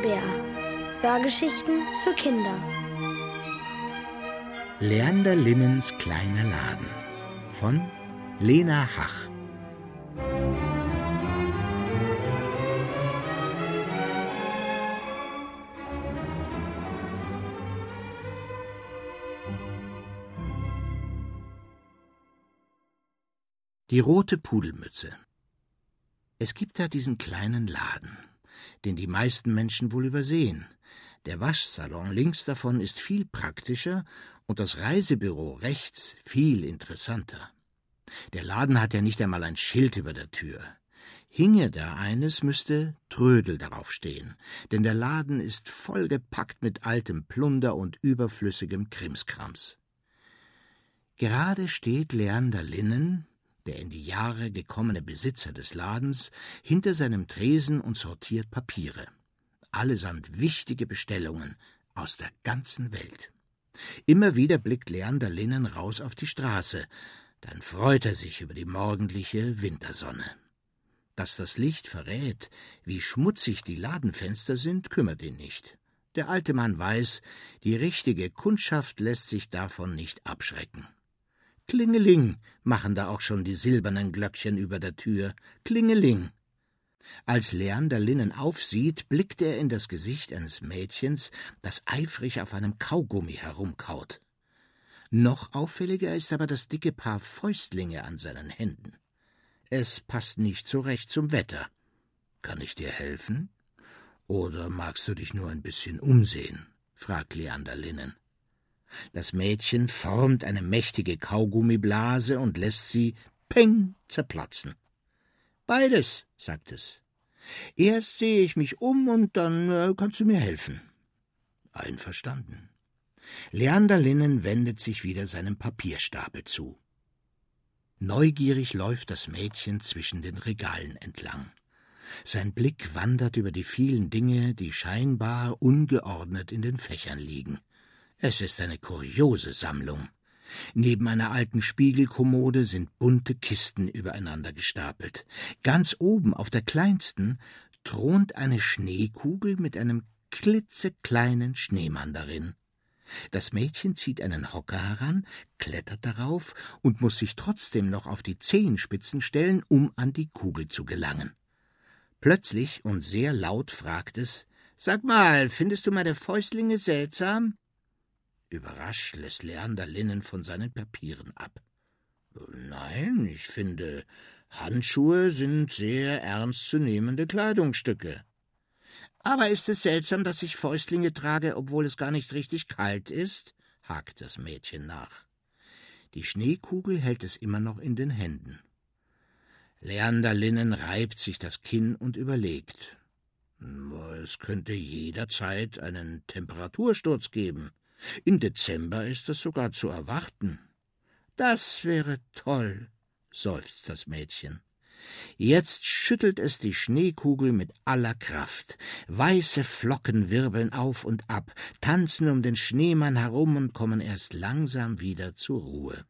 SWR. Hörgeschichten für Kinder. Leander Linnens kleiner Laden von Lena Hach. Die rote Pudelmütze. Es gibt da diesen kleinen Laden, den die meisten Menschen wohl übersehen. Der Waschsalon links davon ist viel praktischer und das Reisebüro rechts viel interessanter. Der Laden hat ja nicht einmal ein Schild über der Tür. Hinge da eines, müsste Trödel darauf stehen, denn der Laden ist vollgepackt mit altem Plunder und überflüssigem Krimskrams. Gerade steht Leander Linnen, der in die Jahre gekommene Besitzer des Ladens, hinter seinem Tresen und sortiert Papiere. Allesamt wichtige Bestellungen aus der ganzen Welt. Immer wieder blickt Leander Linnen raus auf die Straße, dann freut er sich über die morgendliche Wintersonne. Dass das Licht verrät, wie schmutzig die Ladenfenster sind, kümmert ihn nicht. Der alte Mann weiß, die richtige Kundschaft lässt sich davon nicht abschrecken. Klingeling machen da auch schon die silbernen Glöckchen über der Tür. Klingeling. Als Leander Linnen aufsieht, blickt er in das Gesicht eines Mädchens, das eifrig auf einem Kaugummi herumkaut. Noch auffälliger ist aber das dicke Paar Fäustlinge an seinen Händen. Es passt nicht so recht zum Wetter. Kann ich dir helfen? Oder magst du dich nur ein bisschen umsehen? Fragt Leander Linnen. Das Mädchen formt eine mächtige Kaugummiblase und lässt sie, peng, zerplatzen. »Beides«, sagt es. »Erst sehe ich mich um und dann kannst du mir helfen.« Einverstanden. Leander Linnen wendet sich wieder seinem Papierstapel zu. Neugierig läuft das Mädchen zwischen den Regalen entlang. Sein Blick wandert über die vielen Dinge, die scheinbar ungeordnet in den Fächern liegen. Es ist eine kuriose Sammlung. Neben einer alten Spiegelkommode sind bunte Kisten übereinander gestapelt. Ganz oben auf der kleinsten thront eine Schneekugel mit einem klitzekleinen Schneemann darin. Das Mädchen zieht einen Hocker heran, klettert darauf und muss sich trotzdem noch auf die Zehenspitzen stellen, um an die Kugel zu gelangen. Plötzlich und sehr laut fragt es: »Sag mal, findest du meine Fäustlinge seltsam?« Überrascht lässt Leander Linnen von seinen Papieren ab. »Nein, ich finde, Handschuhe sind sehr ernstzunehmende Kleidungsstücke.« »Aber ist es seltsam, dass ich Fäustlinge trage, obwohl es gar nicht richtig kalt ist?« hakt das Mädchen nach. Die Schneekugel hält es immer noch in den Händen. Leander Linnen reibt sich das Kinn und überlegt. Es könnte jederzeit einen Temperatursturz geben. Im Dezember ist es sogar zu erwarten. »Das wäre toll«, seufzt das Mädchen. Jetzt schüttelt es die Schneekugel mit aller Kraft. Weiße Flocken wirbeln auf und ab, tanzen um den Schneemann herum und kommen erst langsam wieder zur Ruhe.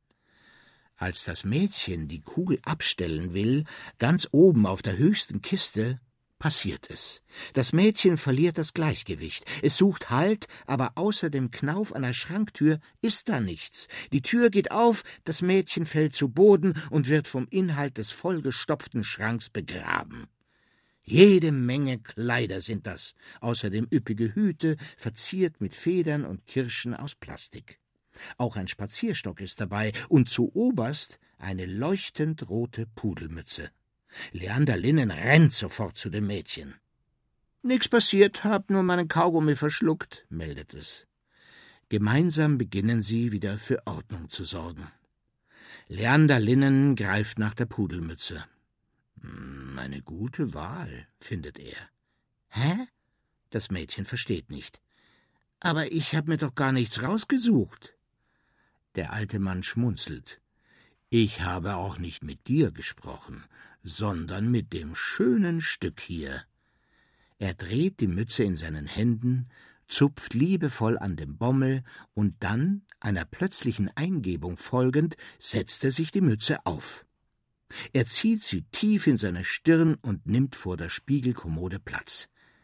Als das Mädchen die Kugel abstellen will, ganz oben auf der höchsten Kiste, passiert es. Das Mädchen verliert das Gleichgewicht. Es sucht Halt, aber außer dem Knauf einer Schranktür ist da nichts. Die Tür geht auf, das Mädchen fällt zu Boden und wird vom Inhalt des vollgestopften Schranks begraben. Jede Menge Kleider sind das, außerdem üppige Hüte, verziert mit Federn und Kirschen aus Plastik. Auch ein Spazierstock ist dabei und zu oberst eine leuchtend rote Pudelmütze. Leander Linnen rennt sofort zu dem Mädchen. »Nix passiert, hab nur meinen Kaugummi verschluckt«, meldet es. Gemeinsam beginnen sie, wieder für Ordnung zu sorgen. Leander Linnen greift nach der Pudelmütze. »Eine gute Wahl«, findet er. »Hä?« Das Mädchen versteht nicht. »Aber ich hab mir doch gar nichts rausgesucht.« Der alte Mann schmunzelt. »Ich habe auch nicht mit dir gesprochen, sondern mit dem schönen Stück hier.« Er dreht die Mütze in seinen Händen, zupft liebevoll an dem Bommel und dann, einer plötzlichen Eingebung folgend, setzt er sich die Mütze auf. Er zieht sie tief in seine Stirn und nimmt vor der Spiegelkommode Platz.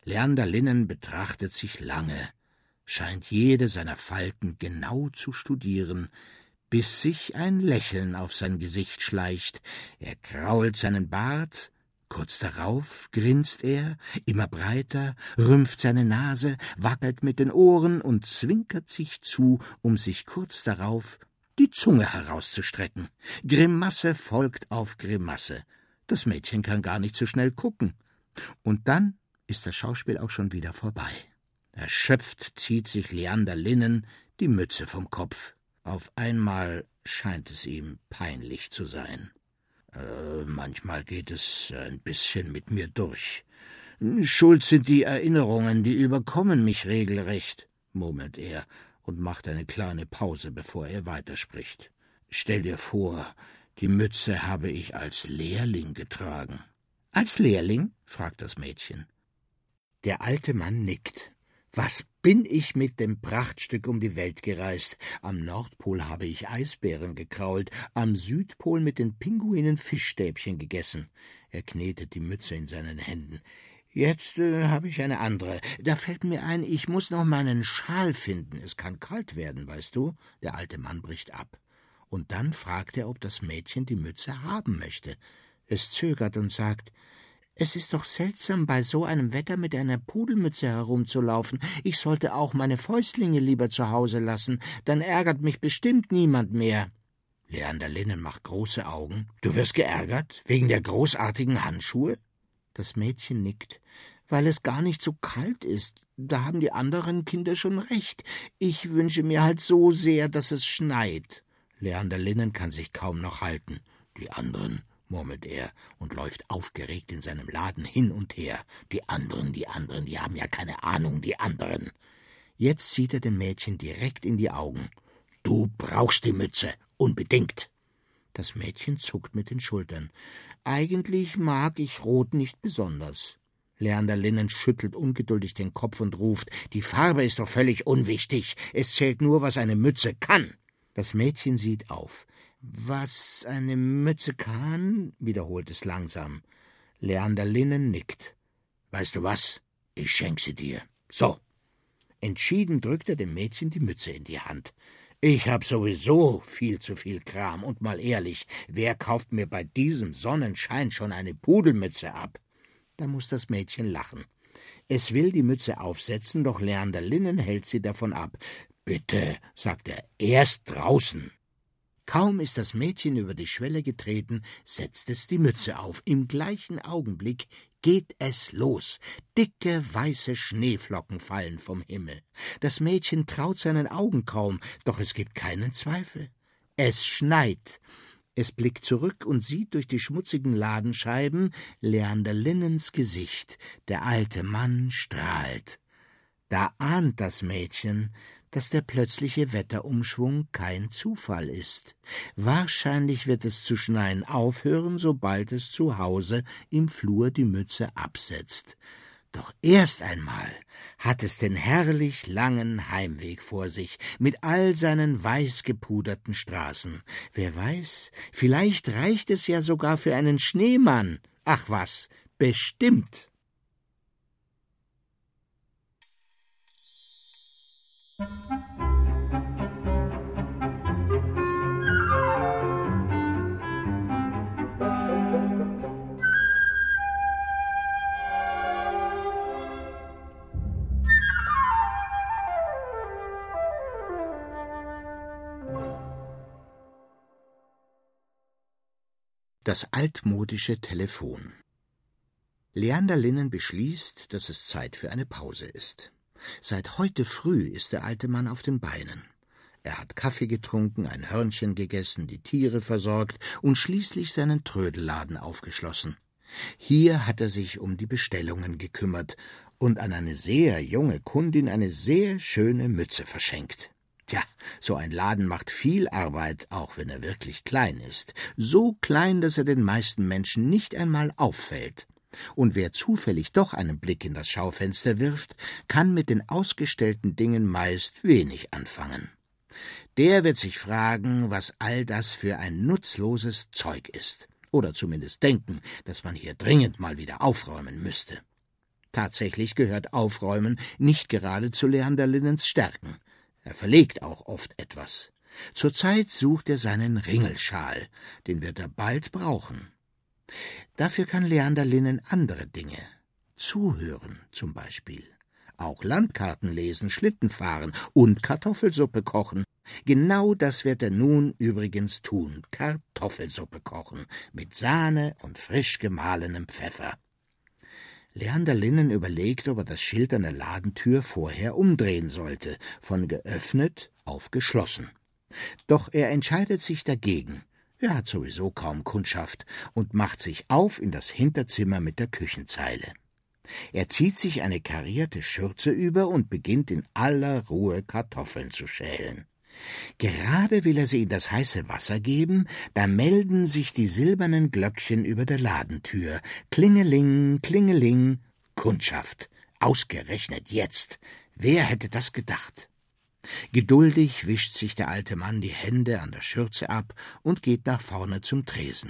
Leander Linnen betrachtet sich lange, scheint jede seiner Falten genau zu studieren, bis sich ein Lächeln auf sein Gesicht schleicht. Er krault seinen Bart, kurz darauf grinst er, immer breiter, rümpft seine Nase, wackelt mit den Ohren und zwinkert sich zu, um sich kurz darauf die Zunge herauszustrecken. Grimasse folgt auf Grimasse. Das Mädchen kann gar nicht so schnell gucken. Und dann ist das Schauspiel auch schon wieder vorbei. Erschöpft zieht sich Leander Linnen die Mütze vom Kopf. Auf einmal scheint es ihm peinlich zu sein. Manchmal geht es ein bisschen mit mir durch. Schuld sind die Erinnerungen, die überkommen mich regelrecht, murmelt er und macht eine kleine Pause, bevor er weiterspricht. Stell dir vor, die Mütze habe ich als Lehrling getragen. Als Lehrling? Fragt das Mädchen. Der alte Mann nickt. Was bin ich mit dem Prachtstück um die Welt gereist? Am Nordpol habe ich Eisbären gekrault, am Südpol mit den Pinguinen Fischstäbchen gegessen. Er knetet die Mütze in seinen Händen. Jetzt habe ich eine andere. Da fällt mir ein, ich muss noch meinen Schal finden. Es kann kalt werden, weißt du? Der alte Mann bricht ab. Und dann fragt er, ob das Mädchen die Mütze haben möchte. Es zögert und sagt: »Es ist doch seltsam, bei so einem Wetter mit einer Pudelmütze herumzulaufen. Ich sollte auch meine Fäustlinge lieber zu Hause lassen, dann ärgert mich bestimmt niemand mehr.« Leander Linnen macht große Augen. »Du wirst geärgert? Wegen der großartigen Handschuhe?« Das Mädchen nickt. »Weil es gar nicht so kalt ist. Da haben die anderen Kinder schon recht. Ich wünsche mir halt so sehr, dass es schneit.« Leander Linnen kann sich kaum noch halten. »Die anderen«, murmelt er und läuft aufgeregt in seinem Laden hin und her. Die anderen, die haben ja keine Ahnung, die anderen. Jetzt sieht er dem Mädchen direkt in die Augen. »Du brauchst die Mütze, unbedingt.« Das Mädchen zuckt mit den Schultern. »Eigentlich mag ich Rot nicht besonders.« Leander Linnen schüttelt ungeduldig den Kopf und ruft: »Die Farbe ist doch völlig unwichtig. Es zählt nur, was eine Mütze kann.« Das Mädchen sieht auf. »Was eine Mütze kann?« wiederholt es langsam. Leander Linnen nickt. »Weißt du was? Ich schenk sie dir. So.« Entschieden drückt er dem Mädchen die Mütze in die Hand. »Ich hab sowieso viel zu viel Kram, und mal ehrlich, wer kauft mir bei diesem Sonnenschein schon eine Pudelmütze ab?« Da muss das Mädchen lachen. Es will die Mütze aufsetzen, doch Leander Linnen hält sie davon ab. »Bitte«, sagt er, »erst draußen.« Kaum ist das Mädchen über die Schwelle getreten, setzt es die Mütze auf. Im gleichen Augenblick geht es los. Dicke, weiße Schneeflocken fallen vom Himmel. Das Mädchen traut seinen Augen kaum, doch es gibt keinen Zweifel. Es schneit. Es blickt zurück und sieht durch die schmutzigen Ladenscheiben Leander Linnens Gesicht. Der alte Mann strahlt. Da ahnt das Mädchen, dass der plötzliche Wetterumschwung kein Zufall ist. Wahrscheinlich wird es zu schneien aufhören, sobald es zu Hause im Flur die Mütze absetzt. Doch erst einmal hat es den herrlich langen Heimweg vor sich, mit all seinen weiß gepuderten Straßen. Wer weiß, vielleicht reicht es ja sogar für einen Schneemann. Ach was, bestimmt. Das altmodische Telefon. Leander Linnen beschließt, dass es Zeit für eine Pause ist. Seit heute früh ist der alte Mann auf den Beinen. Er hat Kaffee getrunken, ein Hörnchen gegessen, die Tiere versorgt und schließlich seinen Trödelladen aufgeschlossen. Hier hat er sich um die Bestellungen gekümmert und an eine sehr junge Kundin eine sehr schöne Mütze verschenkt. Tja, so ein Laden macht viel Arbeit, auch wenn er wirklich klein ist. So klein, dass er den meisten Menschen nicht einmal auffällt. Und wer zufällig doch einen Blick in das Schaufenster wirft, kann mit den ausgestellten Dingen meist wenig anfangen. Der wird sich fragen, was all das für ein nutzloses Zeug ist. Oder zumindest denken, dass man hier dringend mal wieder aufräumen müsste. Tatsächlich gehört Aufräumen nicht gerade zu Leander Linnens Stärken. Er verlegt auch oft etwas. Zurzeit sucht er seinen Ringelschal, den wird er bald brauchen. Dafür kann Leander Linnen andere Dinge. Zuhören zum Beispiel. Auch Landkarten lesen, Schlitten fahren und Kartoffelsuppe kochen. Genau das wird er nun übrigens tun. Kartoffelsuppe kochen mit Sahne und frisch gemahlenem Pfeffer. Leander Linnen überlegt, ob er das Schild an der Ladentür vorher umdrehen sollte, von geöffnet auf geschlossen. Doch er entscheidet sich dagegen. Er hat sowieso kaum Kundschaft und macht sich auf in das Hinterzimmer mit der Küchenzeile. Er zieht sich eine karierte Schürze über und beginnt in aller Ruhe Kartoffeln zu schälen. Gerade will er sie in das heiße Wasser geben, da melden sich die silbernen Glöckchen über der Ladentür. Klingeling, klingeling, Kundschaft. Ausgerechnet jetzt. Wer hätte das gedacht? Geduldig wischt sich der alte Mann die Hände an der Schürze ab und geht nach vorne zum Tresen.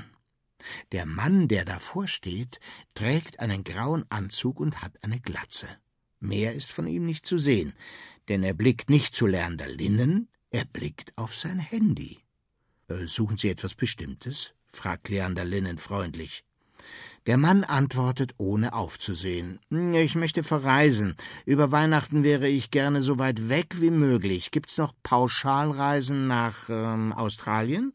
Der Mann, der davor steht, trägt einen grauen Anzug und hat eine Glatze. Mehr ist von ihm nicht zu sehen, denn er blickt nicht zu Leander Linnen, er blickt auf sein Handy. »Suchen Sie etwas Bestimmtes?« fragt Leander Linnen freundlich. Der Mann antwortet, ohne aufzusehen. »Ich möchte verreisen. Über Weihnachten wäre ich gerne so weit weg wie möglich. Gibt's noch Pauschalreisen nach Australien?«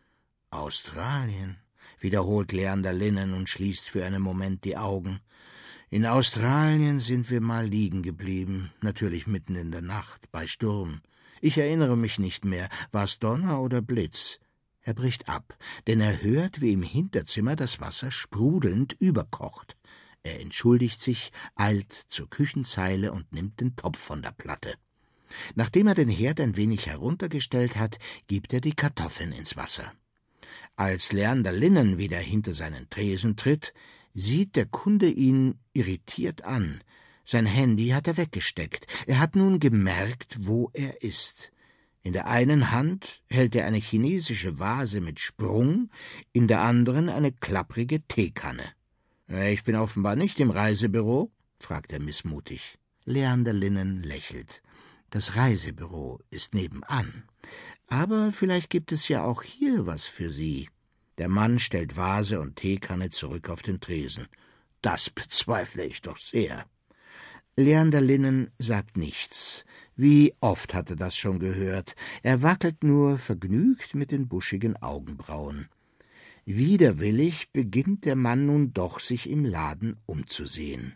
»Australien«, wiederholt Leander Linnen und schließt für einen Moment die Augen. »In Australien sind wir mal liegen geblieben, natürlich mitten in der Nacht, bei Sturm. Ich erinnere mich nicht mehr, war's Donner oder Blitz?« Er bricht ab, denn er hört, wie im Hinterzimmer das Wasser sprudelnd überkocht. Er entschuldigt sich, eilt zur Küchenzeile und nimmt den Topf von der Platte. Nachdem er den Herd ein wenig heruntergestellt hat, gibt er die Kartoffeln ins Wasser. Als Leander Linnen wieder hinter seinen Tresen tritt, sieht der Kunde ihn irritiert an. Sein Handy hat er weggesteckt. Er hat nun gemerkt, wo er ist. In der einen Hand hält er eine chinesische Vase mit Sprung, in der anderen eine klapprige Teekanne. »Ich bin offenbar nicht im Reisebüro?« fragt er missmutig. Leander Linnen lächelt. Das Reisebüro ist nebenan. Aber vielleicht gibt es ja auch hier was für Sie. Der Mann stellt Vase und Teekanne zurück auf den Tresen. »Das bezweifle ich doch sehr.« Leander Linnen sagt nichts. Wie oft hat er das schon gehört? Er wackelt nur vergnügt mit den buschigen Augenbrauen. Widerwillig beginnt der Mann nun doch, sich im Laden umzusehen.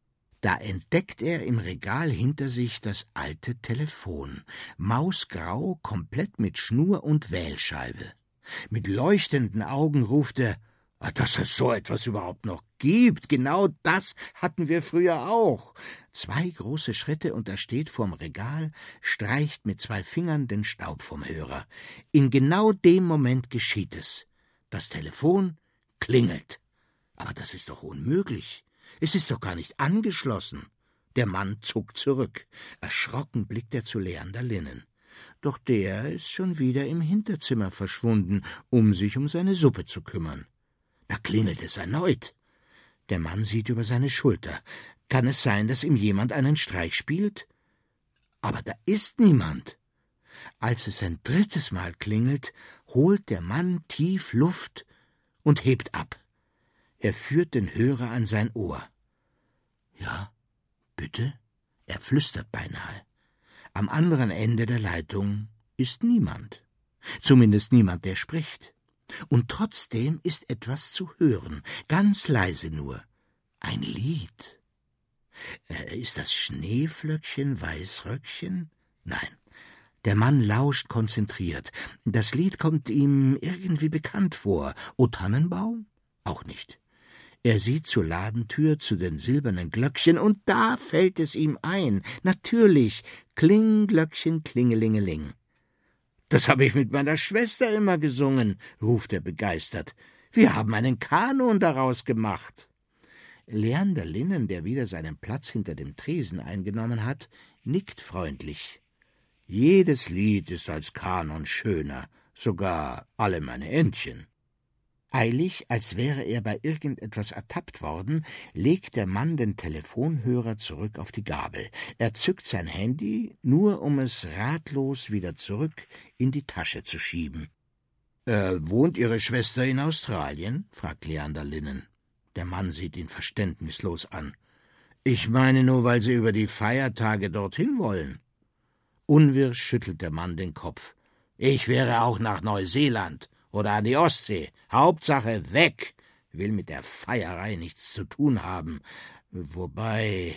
Da entdeckt er im Regal hinter sich das alte Telefon, mausgrau, komplett mit Schnur und Wählscheibe. Mit leuchtenden Augen ruft er: »Dass es so etwas überhaupt noch gibt, genau das hatten wir früher auch.« 2 große Schritte und er steht vorm Regal, streicht mit 2 Fingern den Staub vom Hörer. In genau dem Moment geschieht es. Das Telefon klingelt. Aber das ist doch unmöglich. Es ist doch gar nicht angeschlossen. Der Mann zuckt zurück. Erschrocken blickt er zu Leander Linnen. Doch der ist schon wieder im Hinterzimmer verschwunden, um sich um seine Suppe zu kümmern. Da klingelt es erneut. Der Mann sieht über seine Schulter. Kann es sein, dass ihm jemand einen Streich spielt? Aber da ist niemand. Als es ein 3. Mal klingelt, holt der Mann tief Luft und hebt ab. Er führt den Hörer an sein Ohr. »Ja, bitte?« Er flüstert beinahe. Am anderen Ende der Leitung ist niemand. Zumindest niemand, der spricht. Und trotzdem ist etwas zu hören, ganz leise nur. Ein Lied. Ist das Schneeflöckchen, Weißröckchen? Nein. Der Mann lauscht konzentriert. Das Lied kommt ihm irgendwie bekannt vor. O Tannenbaum? Auch nicht. Er sieht zur Ladentür, zu den silbernen Glöckchen, und da fällt es ihm ein. Natürlich. Kling, Glöckchen, klingelingeling. »Das habe ich mit meiner Schwester immer gesungen«, ruft er begeistert. »Wir haben einen Kanon daraus gemacht.« Leander Linnen, der wieder seinen Platz hinter dem Tresen eingenommen hat, nickt freundlich. »Jedes Lied ist als Kanon schöner, sogar alle meine Entchen.« Eilig, als wäre er bei irgendetwas ertappt worden, legt der Mann den Telefonhörer zurück auf die Gabel. Er zückt sein Handy, nur um es ratlos wieder zurück in die Tasche zu schieben. »Wohnt Ihre Schwester in Australien?« fragt Leander Linnen. Der Mann sieht ihn verständnislos an. »Ich meine nur, weil Sie über die Feiertage dorthin wollen.« Unwirsch schüttelt der Mann den Kopf. »Ich wäre auch nach Neuseeland oder an die Ostsee. Hauptsache weg. Will mit der Feierei nichts zu tun haben. Wobei...«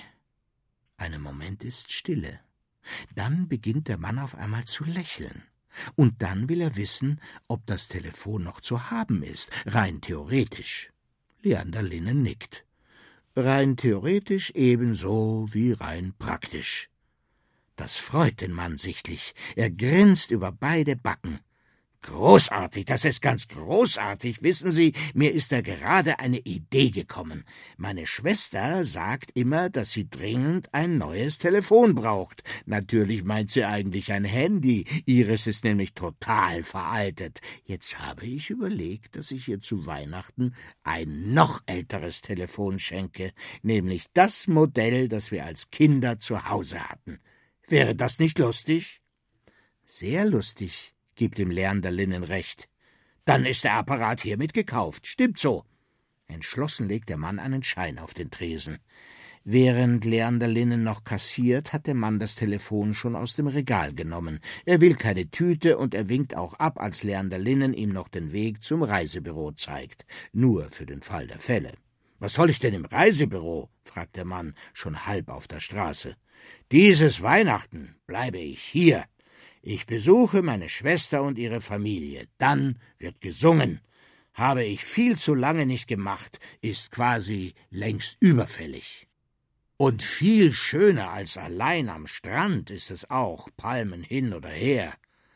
Einen Moment ist Stille. Dann beginnt der Mann auf einmal zu lächeln. Und dann will er wissen, ob das Telefon noch zu haben ist, rein theoretisch. Leander Linnen nickt. Rein theoretisch ebenso wie rein praktisch. Das freut den Mann sichtlich. Er grinst über beide Backen. »Großartig, das ist ganz großartig. Wissen Sie, mir ist da gerade eine Idee gekommen. Meine Schwester sagt immer, dass sie dringend ein neues Telefon braucht. Natürlich meint sie eigentlich ein Handy. Ihres ist nämlich total veraltet. Jetzt habe ich überlegt, dass ich ihr zu Weihnachten ein noch älteres Telefon schenke, nämlich das Modell, das wir als Kinder zu Hause hatten. Wäre das nicht lustig?« »Sehr lustig«, gibt dem Leander Linnen recht. »Dann ist der Apparat hiermit gekauft. Stimmt so.« Entschlossen legt der Mann einen Schein auf den Tresen. Während Leander Linnen noch kassiert, hat der Mann das Telefon schon aus dem Regal genommen. Er will keine Tüte und er winkt auch ab, als Leander Linnen ihm noch den Weg zum Reisebüro zeigt. Nur für den Fall der Fälle. »Was soll ich denn im Reisebüro?« fragt der Mann, schon halb auf der Straße. »Dieses Weihnachten bleibe ich hier. Ich besuche meine Schwester und ihre Familie. Dann wird gesungen. Habe ich viel zu lange nicht gemacht, ist quasi längst überfällig. Und viel schöner als allein am Strand ist es auch, Palmen hin oder her.«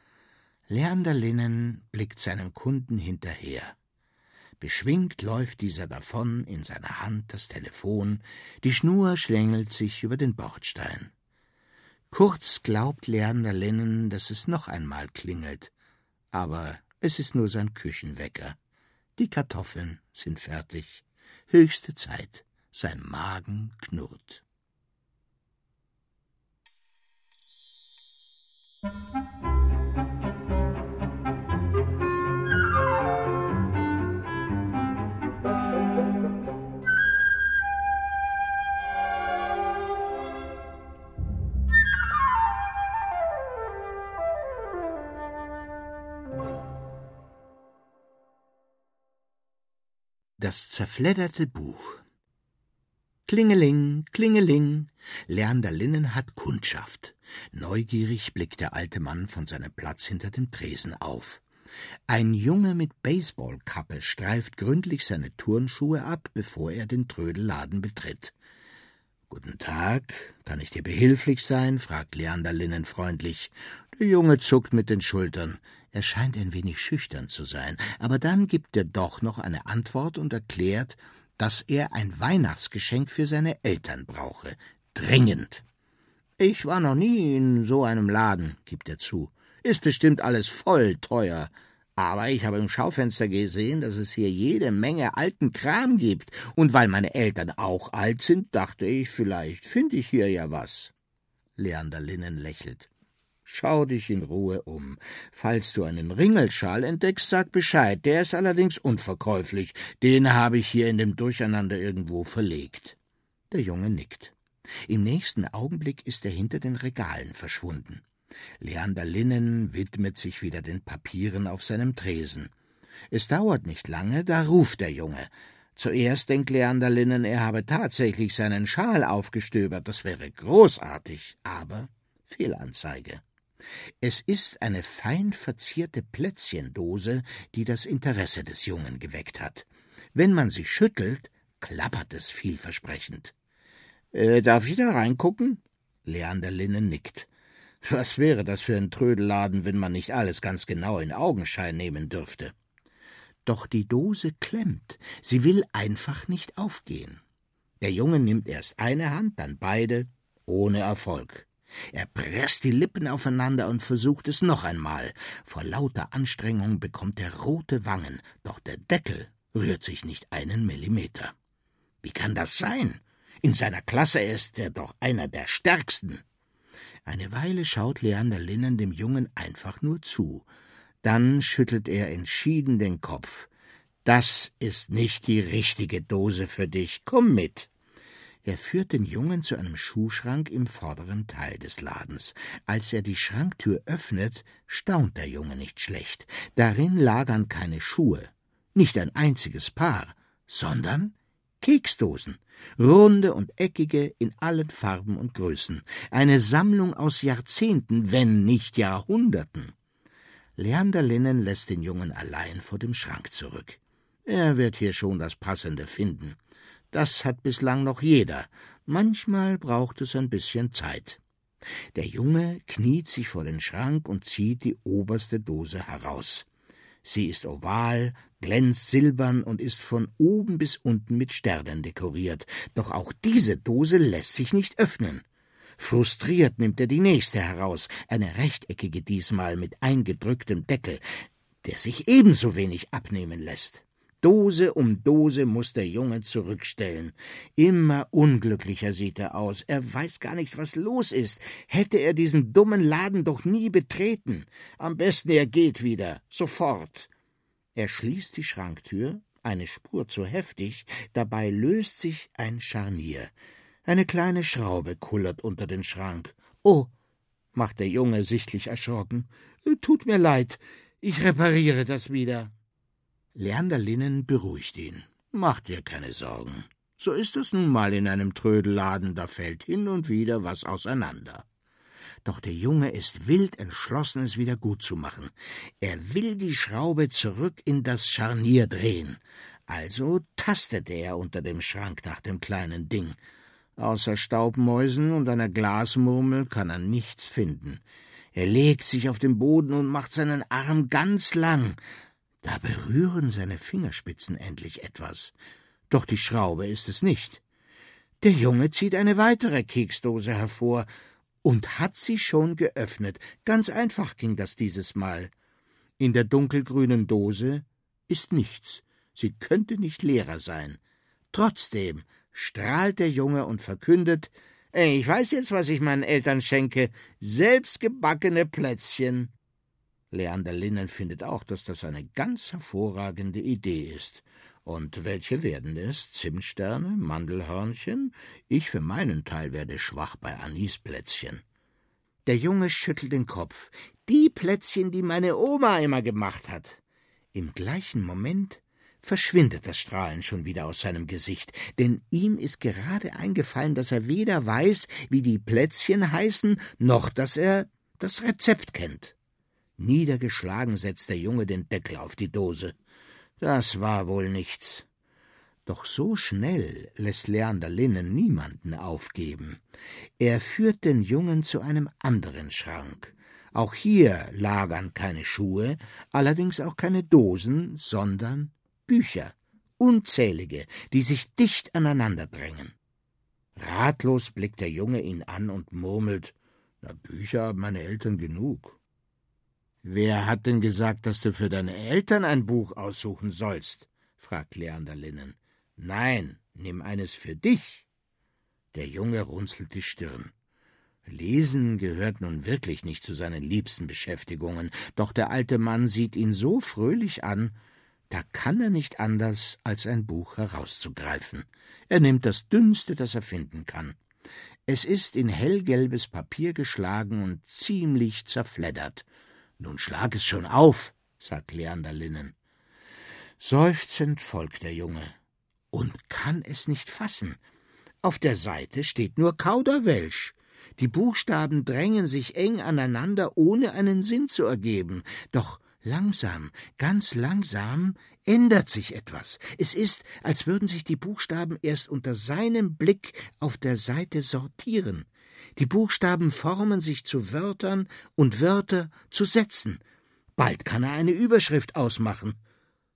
Leander Linnen blickt seinem Kunden hinterher. Beschwingt läuft dieser davon, in seiner Hand das Telefon, die Schnur schlängelt sich über den Bordstein. Kurz glaubt Leander Linnen, dass es noch einmal klingelt, aber es ist nur sein Küchenwecker. Die Kartoffeln sind fertig. Höchste Zeit, sein Magen knurrt. Das zerfledderte Buch. Klingeling, klingeling. Leander Linnen hat Kundschaft. Neugierig blickt der alte Mann von seinem Platz hinter dem Tresen auf. Ein Junge mit Baseballkappe streift gründlich seine Turnschuhe ab, bevor er den Trödelladen betritt. »Guten Tag, kann ich dir behilflich sein?« fragt Leander Linnen freundlich. Der Junge zuckt mit den Schultern. Er scheint ein wenig schüchtern zu sein, aber dann gibt er doch noch eine Antwort und erklärt, dass er ein Weihnachtsgeschenk für seine Eltern brauche. Dringend. »Ich war noch nie in so einem Laden«, gibt er zu. »Ist bestimmt alles voll teuer. Aber ich habe im Schaufenster gesehen, dass es hier jede Menge alten Kram gibt. Und weil meine Eltern auch alt sind, dachte ich, vielleicht finde ich hier ja was.« Leander Linnen lächelt. »Schau dich in Ruhe um. Falls du einen Ringelschal entdeckst, sag Bescheid. Der ist allerdings unverkäuflich. Den habe ich hier in dem Durcheinander irgendwo verlegt.« Der Junge nickt. Im nächsten Augenblick ist er hinter den Regalen verschwunden. Leander Linnen widmet sich wieder den Papieren auf seinem Tresen. Es dauert nicht lange, da ruft der Junge. Zuerst denkt Leander Linnen, er habe tatsächlich seinen Schal aufgestöbert. Das wäre großartig, aber Fehlanzeige. Es ist eine fein verzierte Plätzchendose, die das Interesse des Jungen geweckt hat. Wenn man sie schüttelt, klappert es vielversprechend. »Darf ich da reingucken?« Leander Linnen nickt. Was wäre das für ein Trödelladen, wenn man nicht alles ganz genau in Augenschein nehmen dürfte? Doch die Dose klemmt. Sie will einfach nicht aufgehen. Der Junge nimmt erst eine Hand, dann beide, ohne Erfolg. Er presst die Lippen aufeinander und versucht es noch einmal. Vor lauter Anstrengung bekommt er rote Wangen, doch der Deckel rührt sich nicht einen Millimeter. Wie kann das sein? In seiner Klasse ist er doch einer der Stärksten. Eine Weile schaut Leander Linnen dem Jungen einfach nur zu. Dann schüttelt er entschieden den Kopf. »Das ist nicht die richtige Dose für dich. Komm mit.« Er führt den Jungen zu einem Schuhschrank im vorderen Teil des Ladens. Als er die Schranktür öffnet, staunt der Junge nicht schlecht. Darin lagern keine Schuhe, nicht ein einziges Paar, sondern Keksdosen, runde und eckige in allen Farben und Größen. Eine Sammlung aus Jahrzehnten, wenn nicht Jahrhunderten. Leander Linnen lässt den Jungen allein vor dem Schrank zurück. Er wird hier schon das Passende finden. Das hat bislang noch jeder. Manchmal braucht es ein bisschen Zeit. Der Junge kniet sich vor den Schrank und zieht die oberste Dose heraus. Sie ist oval, glänzt silbern und ist von oben bis unten mit Sternen dekoriert. Doch auch diese Dose lässt sich nicht öffnen. Frustriert nimmt er die nächste heraus, eine rechteckige diesmal mit eingedrücktem Deckel, der sich ebenso wenig abnehmen lässt. Dose um Dose muß der Junge zurückstellen. Immer unglücklicher sieht er aus. Er weiß gar nicht, was los ist. Hätte er diesen dummen Laden doch nie betreten. Am besten er geht wieder, sofort. Er schließt die Schranktür, eine Spur zu heftig, dabei löst sich ein Scharnier. Eine kleine Schraube kullert unter den Schrank. »Oh«, macht der Junge sichtlich erschrocken, »tut mir leid, ich repariere das wieder.« Leander Linnen beruhigt ihn. »Mach dir keine Sorgen. So ist es nun mal in einem Trödelladen, da fällt hin und wieder was auseinander.« Doch der Junge ist wild entschlossen, es wieder gut zu machen. Er will die Schraube zurück in das Scharnier drehen. Also tastet er unter dem Schrank nach dem kleinen Ding. Außer Staubmäusen und einer Glasmurmel kann er nichts finden. Er legt sich auf den Boden und macht seinen Arm ganz lang. Da berühren seine Fingerspitzen endlich etwas. Doch die Schraube ist es nicht. Der Junge zieht eine weitere Keksdose hervor und hat sie schon geöffnet. Ganz einfach ging das dieses Mal. In der dunkelgrünen Dose ist nichts. Sie könnte nicht leerer sein. Trotzdem strahlt der Junge und verkündet: »Ich weiß jetzt, was ich meinen Eltern schenke. Selbstgebackene Plätzchen.« Leander Linnen findet auch, dass das eine ganz hervorragende Idee ist. Und welche werden es? Zimtsterne? Mandelhörnchen? Ich für meinen Teil werde schwach bei Anisplätzchen. Der Junge schüttelt den Kopf. Die Plätzchen, die meine Oma immer gemacht hat. Im gleichen Moment verschwindet das Strahlen schon wieder aus seinem Gesicht, denn ihm ist gerade eingefallen, dass er weder weiß, wie die Plätzchen heißen, noch dass er das Rezept kennt. Niedergeschlagen setzt der Junge den Deckel auf die Dose. Das war wohl nichts. Doch so schnell lässt Leander Linnen niemanden aufgeben. Er führt den Jungen zu einem anderen Schrank. Auch hier lagern keine Schuhe, allerdings auch keine Dosen, sondern Bücher, unzählige, die sich dicht aneinander drängen. Ratlos blickt der Junge ihn an und murmelt: »Na, Bücher haben meine Eltern genug.« »Wer hat denn gesagt, dass du für deine Eltern ein Buch aussuchen sollst?« fragt Leander Linnen. »Nein, nimm eines für dich.« Der Junge runzelt die Stirn. Lesen gehört nun wirklich nicht zu seinen liebsten Beschäftigungen, doch der alte Mann sieht ihn so fröhlich an, da kann er nicht anders, als ein Buch herauszugreifen. Er nimmt das dünnste, das er finden kann. Es ist in hellgelbes Papier geschlagen und ziemlich zerfleddert. »Nun schlag es schon auf«, sagt Leander Linnen. Seufzend folgt der Junge und kann es nicht fassen. Auf der Seite steht nur Kauderwelsch. Die Buchstaben drängen sich eng aneinander, ohne einen Sinn zu ergeben. Doch langsam, ganz langsam ändert sich etwas. Es ist, als würden sich die Buchstaben erst unter seinem Blick auf der Seite sortieren. Die Buchstaben formen sich zu Wörtern und Wörter zu Sätzen. Bald kann er eine Überschrift ausmachen.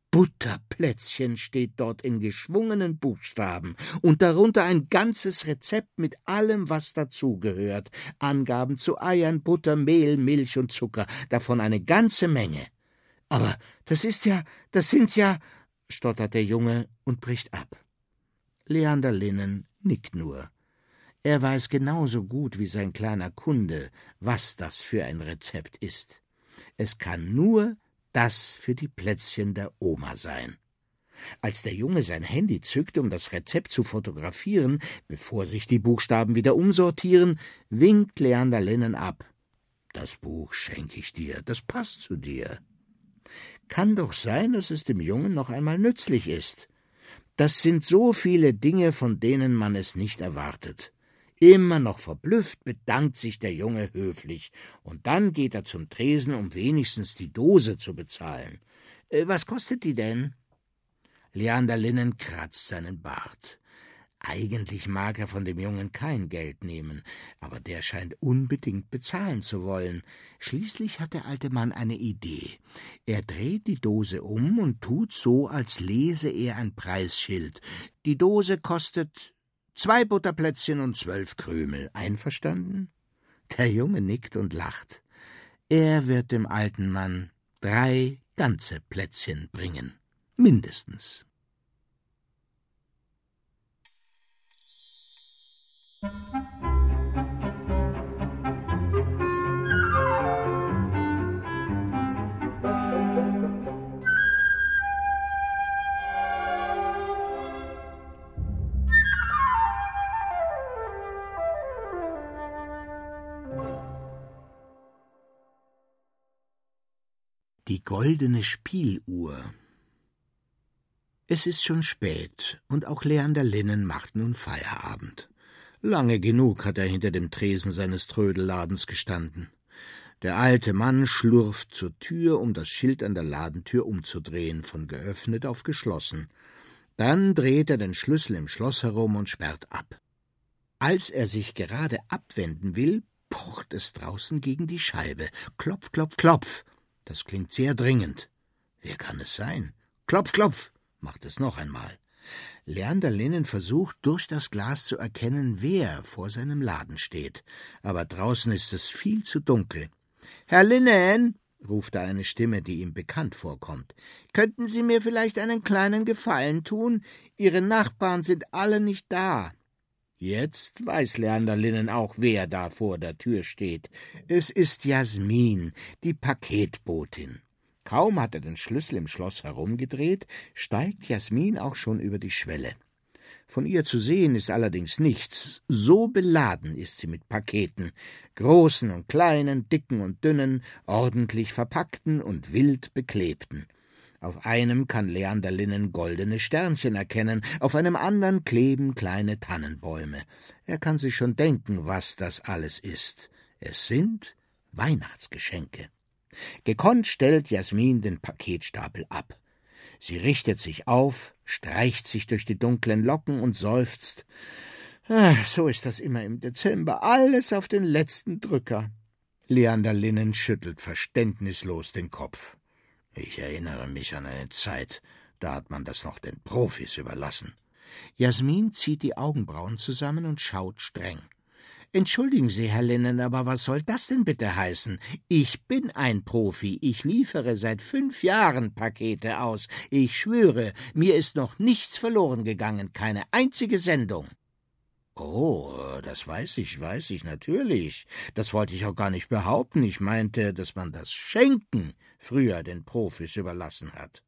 Butterplätzchen steht dort in geschwungenen Buchstaben und darunter ein ganzes Rezept mit allem, was dazugehört. Angaben zu Eiern, Butter, Mehl, Milch und Zucker, davon eine ganze Menge. »Aber das sind ja«, stottert der Junge und bricht ab. Leander Linnen nickt nur. Er weiß genauso gut wie sein kleiner Kunde, was das für ein Rezept ist. Es kann nur das für die Plätzchen der Oma sein. Als der Junge sein Handy zückt, um das Rezept zu fotografieren, bevor sich die Buchstaben wieder umsortieren, winkt Leander Linnen ab. »Das Buch schenke ich dir, das passt zu dir.« Kann doch sein, dass es dem Jungen noch einmal nützlich ist. Das sind so viele Dinge, von denen man es nicht erwartet. Immer noch verblüfft bedankt sich der Junge höflich, und dann geht er zum Tresen, um wenigstens die Dose zu bezahlen. »Was kostet die denn?« Leander Linnen kratzt seinen Bart. Eigentlich mag er von dem Jungen kein Geld nehmen, aber der scheint unbedingt bezahlen zu wollen. Schließlich hat der alte Mann eine Idee. Er dreht die Dose um und tut so, als lese er ein Preisschild. Die Dose kostet 2 Butterplätzchen und 12 Krümel. Einverstanden? Der Junge nickt und lacht. Er wird dem alten Mann 3 ganze Plätzchen bringen. Mindestens. Die goldene Spieluhr. Es ist schon spät, und auch Leander Linnen macht nun Feierabend. Lange genug hat er hinter dem Tresen seines Trödelladens gestanden. Der alte Mann schlurft zur Tür, um das Schild an der Ladentür umzudrehen, von geöffnet auf geschlossen. Dann dreht er den Schlüssel im Schloss herum und sperrt ab. Als er sich gerade abwenden will, pocht es draußen gegen die Scheibe. Klopf, klopf, klopf. Das klingt sehr dringend. Wer kann es sein? Klopf, klopf, macht es noch einmal. Leander Linnen versucht, durch das Glas zu erkennen, wer vor seinem Laden steht. Aber draußen ist es viel zu dunkel. »Herr Linnen«, ruft da eine Stimme, die ihm bekannt vorkommt, »könnten Sie mir vielleicht einen kleinen Gefallen tun? Ihre Nachbarn sind alle nicht da.« Jetzt weiß Leander Linnen auch, wer da vor der Tür steht. Es ist Jasmin, die Paketbotin. Kaum hat er den Schlüssel im Schloss herumgedreht, steigt Jasmin auch schon über die Schwelle. Von ihr zu sehen ist allerdings nichts, so beladen ist sie mit Paketen, großen und kleinen, dicken und dünnen, ordentlich verpackten und wild beklebten. Auf einem kann Leander Linnen goldene Sternchen erkennen, auf einem anderen kleben kleine Tannenbäume. Er kann sich schon denken, was das alles ist. Es sind Weihnachtsgeschenke. Gekonnt stellt Jasmin den Paketstapel ab. Sie richtet sich auf, streicht sich durch die dunklen Locken und seufzt. So ist das immer im Dezember, alles auf den letzten Drücker. Leander Linnen schüttelt verständnislos den Kopf. Ich erinnere mich an eine Zeit, da hat man das noch den Profis überlassen. Jasmin zieht die Augenbrauen zusammen und schaut streng. »Entschuldigen Sie, Herr Linnen, aber was soll das denn bitte heißen? Ich bin ein Profi, ich liefere seit 5 Jahren Pakete aus. Ich schwöre, mir ist noch nichts verloren gegangen, keine einzige Sendung.« »Oh, das weiß ich natürlich. Das wollte ich auch gar nicht behaupten. Ich meinte, dass man das Schenken früher den Profis überlassen hat.«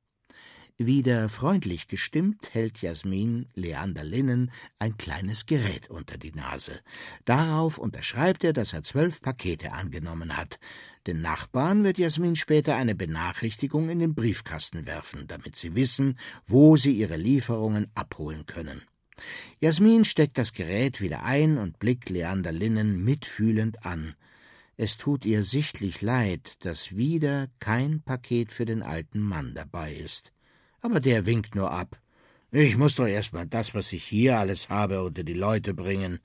Wieder freundlich gestimmt hält Jasmin Leander Linnen ein kleines Gerät unter die Nase. Darauf unterschreibt er, dass er 12 Pakete angenommen hat. Den Nachbarn wird Jasmin später eine Benachrichtigung in den Briefkasten werfen, damit sie wissen, wo sie ihre Lieferungen abholen können. Jasmin steckt das Gerät wieder ein und blickt Leander Linnen mitfühlend an. Es tut ihr sichtlich leid, dass wieder kein Paket für den alten Mann dabei ist. Aber der winkt nur ab. Ich muss doch erst mal das, was ich hier alles habe, unter die Leute bringen.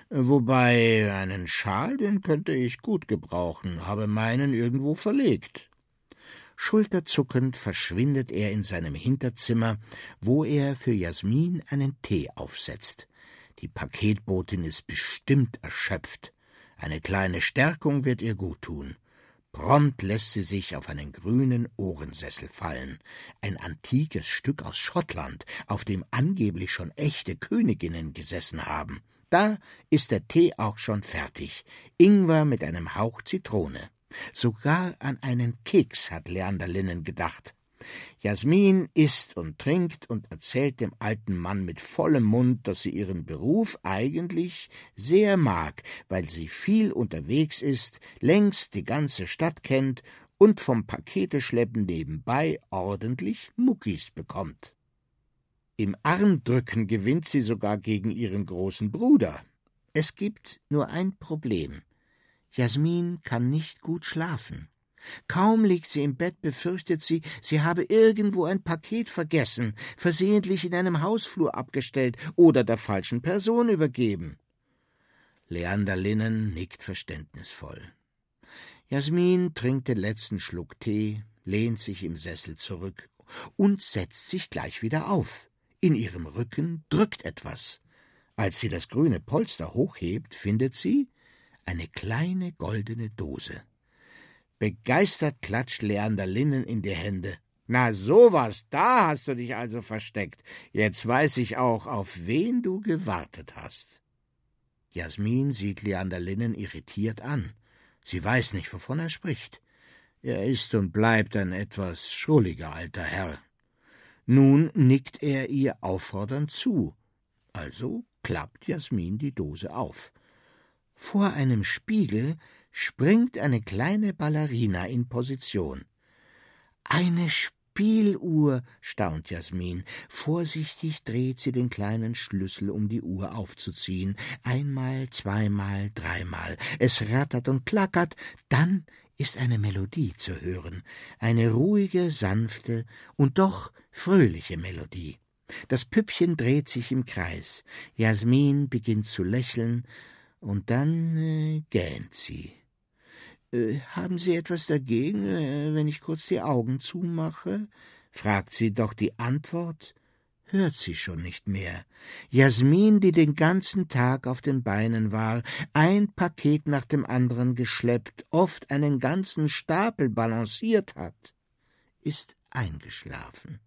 Wobei, einen Schal, den könnte ich gut gebrauchen, habe meinen irgendwo verlegt. Schulterzuckend verschwindet er in seinem Hinterzimmer, wo er für Jasmin einen Tee aufsetzt. Die Paketbotin ist bestimmt erschöpft. Eine kleine Stärkung wird ihr guttun. Prompt lässt sie sich auf einen grünen Ohrensessel fallen, ein antikes Stück aus Schottland, auf dem angeblich schon echte Königinnen gesessen haben. Da ist der Tee auch schon fertig, Ingwer mit einem Hauch Zitrone. Sogar an einen Keks hat Leander Linnen gedacht. Jasmin isst und trinkt und erzählt dem alten Mann mit vollem Mund, dass sie ihren Beruf eigentlich sehr mag, weil sie viel unterwegs ist, längst die ganze Stadt kennt und vom Paketeschleppen nebenbei ordentlich Muckis bekommt. Im Armdrücken gewinnt sie sogar gegen ihren großen Bruder. Es gibt nur ein Problem. Jasmin kann nicht gut schlafen. Kaum liegt sie im Bett, befürchtet sie, sie habe irgendwo ein Paket vergessen, versehentlich in einem Hausflur abgestellt oder der falschen Person übergeben. Leander Linnen nickt verständnisvoll. Jasmin trinkt den letzten Schluck Tee, lehnt sich im Sessel zurück und setzt sich gleich wieder auf. In ihrem Rücken drückt etwas. Als sie das grüne Polster hochhebt, findet sie eine kleine goldene Dose. Begeistert klatscht Leander Linnen in die Hände. »Na sowas, da hast du dich also versteckt. Jetzt weiß ich auch, auf wen du gewartet hast.« Jasmin sieht Leander Linnen irritiert an. Sie weiß nicht, wovon er spricht. Er ist und bleibt ein etwas schrulliger alter Herr. Nun nickt er ihr auffordernd zu. Also klappt Jasmin die Dose auf. Vor einem Spiegel springt eine kleine Ballerina in Position. »Eine Spieluhr«, staunt Jasmin. Vorsichtig dreht sie den kleinen Schlüssel, um die Uhr aufzuziehen. Einmal, zweimal, dreimal. Es rattert und klackert. Dann ist eine Melodie zu hören. Eine ruhige, sanfte und doch fröhliche Melodie. Das Püppchen dreht sich im Kreis. Jasmin beginnt zu lächeln. Und dann gähnt sie. »Haben Sie etwas dagegen, wenn ich kurz die Augen zumache?« fragt sie, doch die Antwort hört sie schon nicht mehr. Jasmin, die den ganzen Tag auf den Beinen war, ein Paket nach dem anderen geschleppt, oft einen ganzen Stapel balanciert hat, ist eingeschlafen.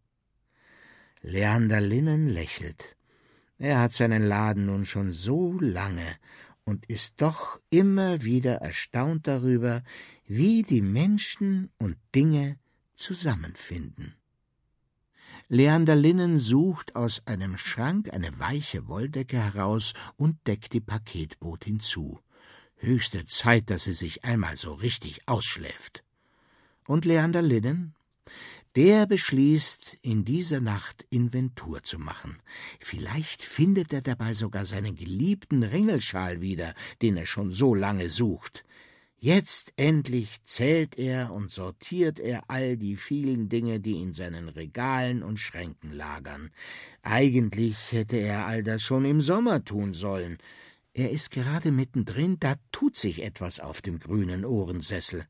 Leander Linnen lächelt. Er hat seinen Laden nun schon so lange und ist doch immer wieder erstaunt darüber, wie die Menschen und Dinge zusammenfinden. Leander Linnen sucht aus einem Schrank eine weiche Wolldecke heraus und deckt die Paketbotin zu. Höchste Zeit, dass sie sich einmal so richtig ausschläft. Und Leander Linnen? Der beschließt, in dieser Nacht Inventur zu machen. Vielleicht findet er dabei sogar seinen geliebten Ringelschal wieder, den er schon so lange sucht. Jetzt endlich zählt er und sortiert er all die vielen Dinge, die in seinen Regalen und Schränken lagern. Eigentlich hätte er all das schon im Sommer tun sollen. Er ist gerade mittendrin, da tut sich etwas auf dem grünen Ohrensessel.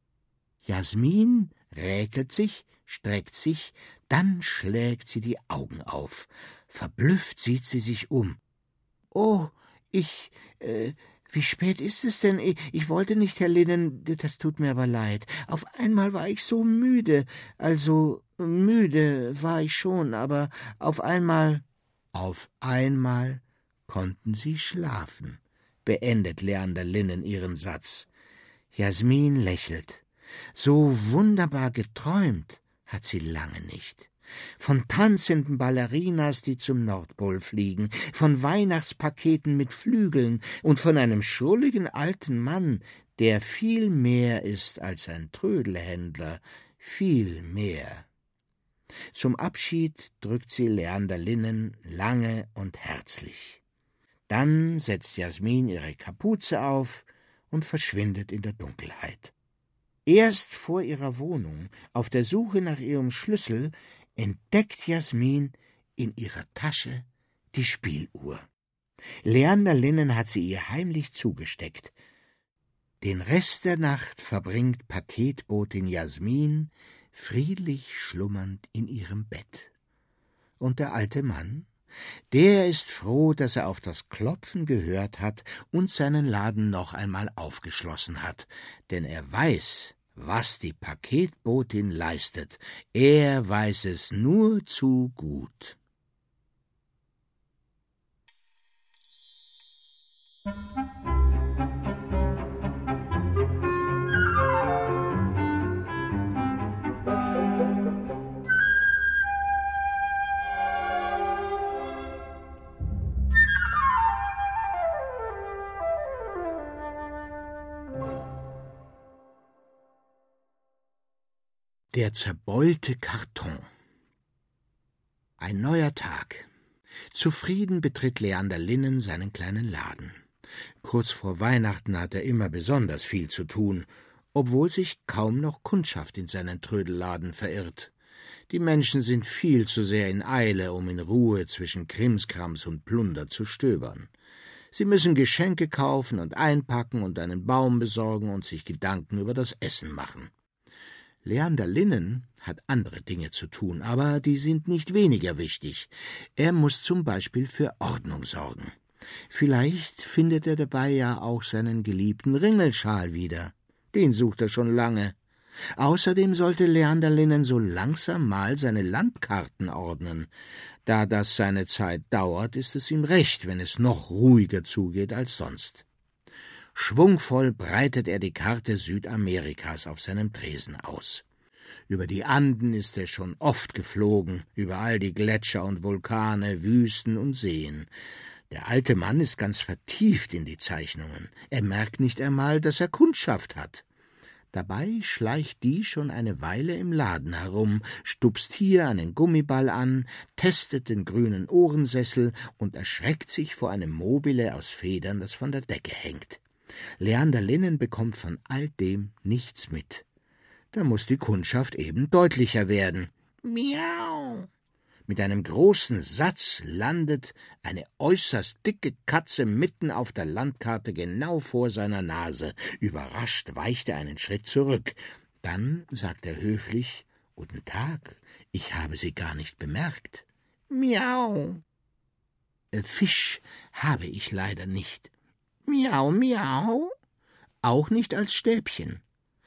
Jasmin räkelt sich, streckt sich, dann schlägt sie die Augen auf. Verblüfft sieht sie sich um. »Oh, wie spät ist es denn? Ich wollte nicht, Herr Linnen, das tut mir aber leid. Auf einmal war ich so müde. Also, müde war ich schon, aber auf einmal konnten sie schlafen«, beendet Leander Linnen ihren Satz. Jasmin lächelt. So wunderbar geträumt hat sie lange nicht. Von tanzenden Ballerinas, die zum Nordpol fliegen, von Weihnachtspaketen mit Flügeln und von einem schrulligen alten Mann, der viel mehr ist als ein Trödelhändler, viel mehr. Zum Abschied drückt sie Leander Linnen lange und herzlich. Dann setzt Jasmin ihre Kapuze auf und verschwindet in der Dunkelheit. Erst vor ihrer Wohnung, auf der Suche nach ihrem Schlüssel, entdeckt Jasmin in ihrer Tasche die Spieluhr. Leander Linnen hat sie ihr heimlich zugesteckt. Den Rest der Nacht verbringt Paketbotin Jasmin friedlich schlummernd in ihrem Bett. Und der alte Mann, der ist froh, dass er auf das Klopfen gehört hat und seinen Laden noch einmal aufgeschlossen hat, denn er weiß, was die Paketbotin leistet. Er weiß es nur zu gut. Der zerbeulte Karton. Ein neuer Tag. Zufrieden betritt Leander Linnen seinen kleinen Laden. Kurz vor Weihnachten hat er immer besonders viel zu tun, obwohl sich kaum noch Kundschaft in seinen Trödelladen verirrt. Die Menschen sind viel zu sehr in Eile, um in Ruhe zwischen Krimskrams und Plunder zu stöbern. Sie müssen Geschenke kaufen und einpacken und einen Baum besorgen und sich Gedanken über das Essen machen. Leander Linnen hat andere Dinge zu tun, aber die sind nicht weniger wichtig. Er muss zum Beispiel für Ordnung sorgen. Vielleicht findet er dabei ja auch seinen geliebten Ringelschal wieder. Den sucht er schon lange. Außerdem sollte Leander Linnen so langsam mal seine Landkarten ordnen. Da das seine Zeit dauert, ist es ihm recht, wenn es noch ruhiger zugeht als sonst. Schwungvoll breitet er die Karte Südamerikas auf seinem Tresen aus. Über die Anden ist er schon oft geflogen, über all die Gletscher und Vulkane, Wüsten und Seen. Der alte Mann ist ganz vertieft in die Zeichnungen. Er merkt nicht einmal, dass er Kundschaft hat. Dabei schleicht die schon eine Weile im Laden herum, stupst hier einen Gummiball an, testet den grünen Ohrensessel und erschreckt sich vor einem Mobile aus Federn, das von der Decke hängt. Leander Linnen bekommt von all dem nichts mit. Da muß die Kundschaft eben deutlicher werden. Miau! Mit einem großen Satz landet eine äußerst dicke Katze mitten auf der Landkarte genau vor seiner Nase. Überrascht weicht er einen Schritt zurück. Dann sagt er höflich: »Guten Tag, ich habe Sie gar nicht bemerkt.« »Miau!« »Fisch habe ich leider nicht.« »Miau, miau!« »Auch nicht als Stäbchen.«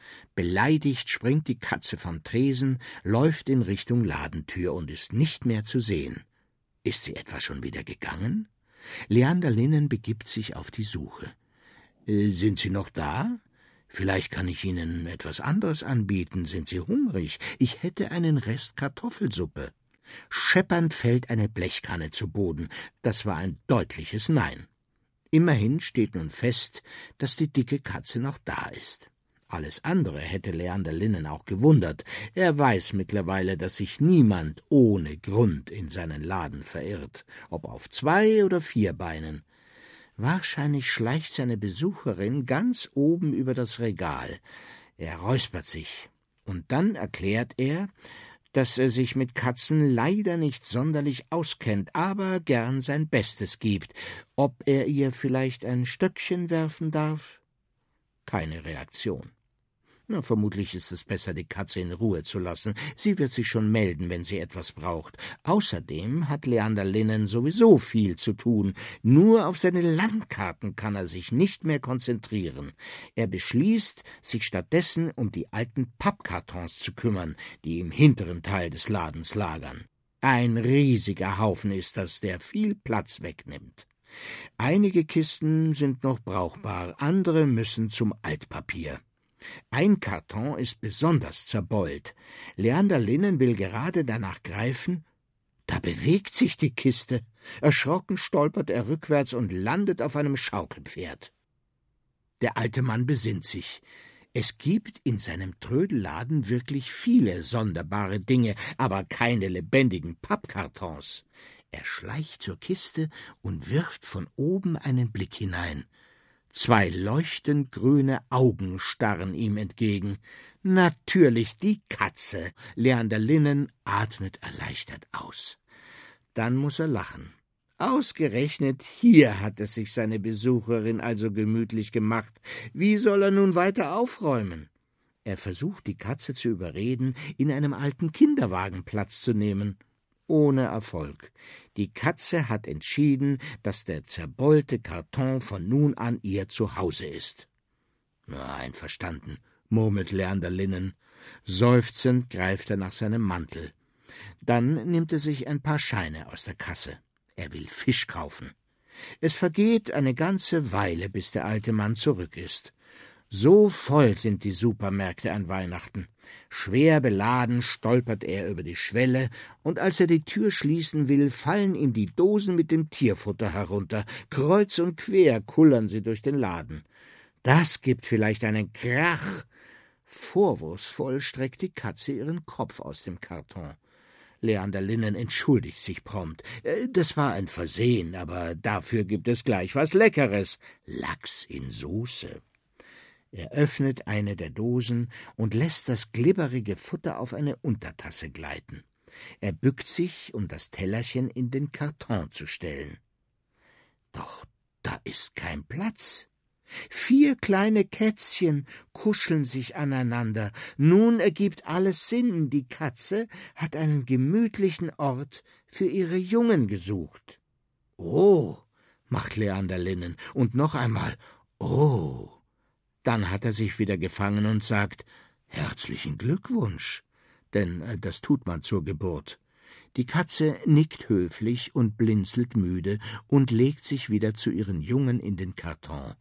Beleidigt springt die Katze vom Tresen, läuft in Richtung Ladentür und ist nicht mehr zu sehen. Ist sie etwa schon wieder gegangen? Leander Linnen begibt sich auf die Suche. »Sind Sie noch da? Vielleicht kann ich Ihnen etwas anderes anbieten. Sind Sie hungrig? Ich hätte einen Rest Kartoffelsuppe.« Scheppernd fällt eine Blechkanne zu Boden. Das war ein deutliches Nein. Immerhin steht nun fest, dass die dicke Katze noch da ist. Alles andere hätte Leander Linnen auch gewundert. Er weiß mittlerweile, dass sich niemand ohne Grund in seinen Laden verirrt, ob auf 2 oder 4 Beinen. Wahrscheinlich schleicht seine Besucherin ganz oben über das Regal. Er räuspert sich, und dann erklärt er, dass er sich mit Katzen leider nicht sonderlich auskennt, aber gern sein Bestes gibt. Ob er ihr vielleicht ein Stöckchen werfen darf? Keine Reaktion. Na, vermutlich ist es besser, die Katze in Ruhe zu lassen. Sie wird sich schon melden, wenn sie etwas braucht. Außerdem hat Leander Linnen sowieso viel zu tun. Nur auf seine Landkarten kann er sich nicht mehr konzentrieren. Er beschließt, sich stattdessen um die alten Pappkartons zu kümmern, die im hinteren Teil des Ladens lagern. Ein riesiger Haufen ist das, der viel Platz wegnimmt. Einige Kisten sind noch brauchbar, andere müssen zum Altpapier. Ein Karton ist besonders zerbeult. Leander Linnen will gerade danach greifen. Da bewegt sich die Kiste. Erschrocken stolpert er rückwärts und landet auf einem Schaukelpferd. Der alte Mann besinnt sich. Es gibt in seinem Trödelladen wirklich viele sonderbare Dinge, aber keine lebendigen Pappkartons. Er schleicht zur Kiste und wirft von oben einen Blick hinein. 2 leuchtend grüne Augen starren ihm entgegen. Natürlich die Katze. Leander Linnen atmet erleichtert aus. Dann muss er lachen. Ausgerechnet hier hat es sich seine Besucherin also gemütlich gemacht. Wie soll er nun weiter aufräumen? Er versucht, die Katze zu überreden, in einem alten Kinderwagen Platz zu nehmen. Ohne Erfolg. Die Katze hat entschieden, dass der zerbeulte Karton von nun an ihr Zuhause ist. »Na, einverstanden«, murmelt Leander Linnen. Seufzend greift er nach seinem Mantel. Dann nimmt er sich ein paar Scheine aus der Kasse. Er will Fisch kaufen. Es vergeht eine ganze Weile, bis der alte Mann zurück ist. So voll sind die Supermärkte an Weihnachten. Schwer beladen stolpert er über die Schwelle, und als er die Tür schließen will, fallen ihm die Dosen mit dem Tierfutter herunter. Kreuz und quer kullern sie durch den Laden. Das gibt vielleicht einen Krach. Vorwurfsvoll streckt die Katze ihren Kopf aus dem Karton. Leander Linnen entschuldigt sich prompt. Das war ein Versehen, aber dafür gibt es gleich was Leckeres. Lachs in Soße. Er öffnet eine der Dosen und lässt das glibberige Futter auf eine Untertasse gleiten. Er bückt sich, um das Tellerchen in den Karton zu stellen. Doch da ist kein Platz. 4 kleine Kätzchen kuscheln sich aneinander. Nun ergibt alles Sinn. Die Katze hat einen gemütlichen Ort für ihre Jungen gesucht. »Oh«, macht Leander Linnen, und noch einmal »Oh«. Dann hat er sich wieder gefangen und sagt, »Herzlichen Glückwunsch«, denn das tut man zur Geburt. Die Katze nickt höflich und blinzelt müde und legt sich wieder zu ihren Jungen in den Karton.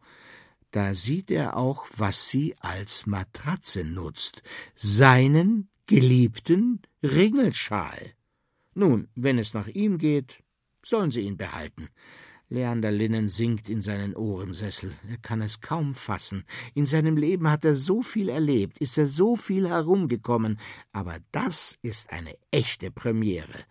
Da sieht er auch, was sie als Matratze nutzt, seinen geliebten Ringelschal. Nun, wenn es nach ihm geht, sollen sie ihn behalten. Leander Linnen sinkt in seinen Ohrensessel. Er kann es kaum fassen. In seinem Leben hat er so viel erlebt, ist er so viel herumgekommen. Aber das ist eine echte Premiere.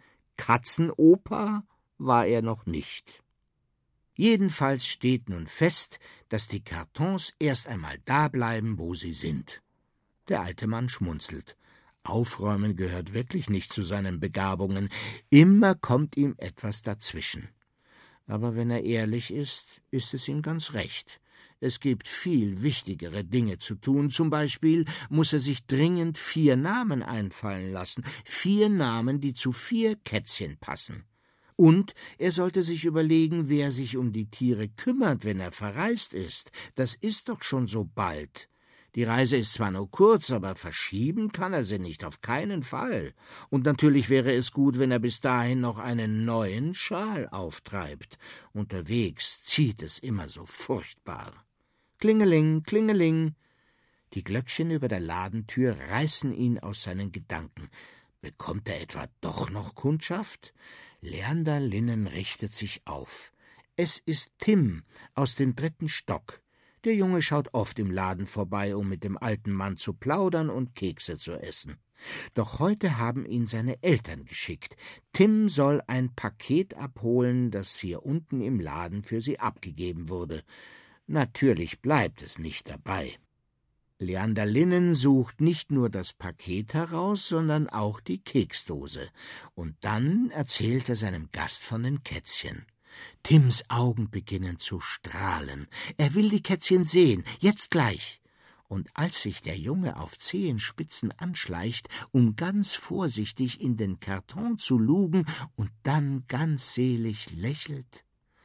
Katzenoper war er noch nicht. Jedenfalls steht nun fest, dass die Kartons erst einmal da bleiben, wo sie sind. Der alte Mann schmunzelt. Aufräumen gehört wirklich nicht zu seinen Begabungen. Immer kommt ihm etwas dazwischen. Aber wenn er ehrlich ist, ist es ihm ganz recht. Es gibt viel wichtigere Dinge zu tun. Zum Beispiel muss er sich dringend 4 Namen einfallen lassen. 4 Namen, die zu 4 Kätzchen passen. Und er sollte sich überlegen, wer sich um die Tiere kümmert, wenn er verreist ist. Das ist doch schon so bald. Die Reise ist zwar nur kurz, aber verschieben kann er sie nicht, auf keinen Fall. Und natürlich wäre es gut, wenn er bis dahin noch einen neuen Schal auftreibt. Unterwegs zieht es immer so furchtbar. Klingeling, klingeling. Die Glöckchen über der Ladentür reißen ihn aus seinen Gedanken. Bekommt er etwa doch noch Kundschaft? Leander Linnen richtet sich auf. Es ist Tim aus dem 3. Stock. Der Junge schaut oft im Laden vorbei, um mit dem alten Mann zu plaudern und Kekse zu essen. Doch heute haben ihn seine Eltern geschickt. Tim soll ein Paket abholen, das hier unten im Laden für sie abgegeben wurde. Natürlich bleibt es nicht dabei. Leander Linnen sucht nicht nur das Paket heraus, sondern auch die Keksdose. Und dann erzählt er seinem Gast von den Kätzchen. Tims Augen beginnen zu strahlen. Er will die Kätzchen sehen, jetzt gleich. Und als sich der Junge auf Zehenspitzen anschleicht, um ganz vorsichtig in den Karton zu lugen und dann ganz selig lächelt,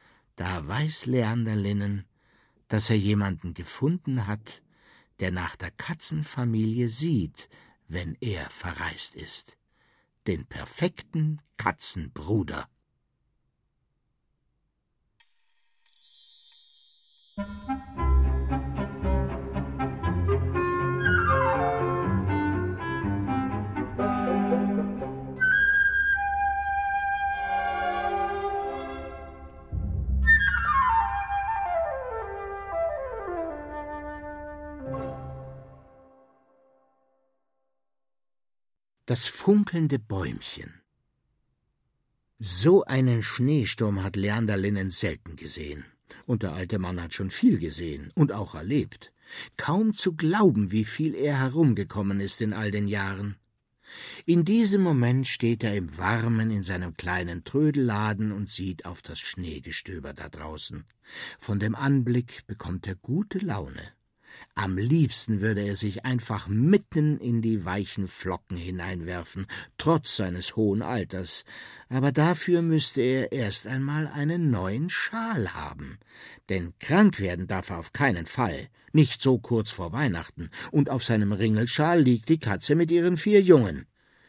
da weiß Leander Linnen, dass er jemanden gefunden hat, der nach der Katzenfamilie sieht, wenn er verreist ist. Den perfekten Katzenbruder. Das funkelnde Bäumchen. So einen Schneesturm hat Leander Linnen selten gesehen. Und der alte Mann hat schon viel gesehen und auch erlebt. Kaum zu glauben, wie viel er herumgekommen ist in all den Jahren. In diesem Moment steht er im Warmen in seinem kleinen Trödelladen und sieht auf das Schneegestöber da draußen. Von dem Anblick bekommt er gute Laune. Am liebsten würde er sich einfach mitten in die weichen Flocken hineinwerfen, trotz seines hohen Alters, aber dafür müsste er erst einmal einen neuen Schal haben. Denn krank werden darf er auf keinen Fall, nicht so kurz vor Weihnachten, und auf seinem Ringelschal liegt die Katze mit ihren 4 Jungen.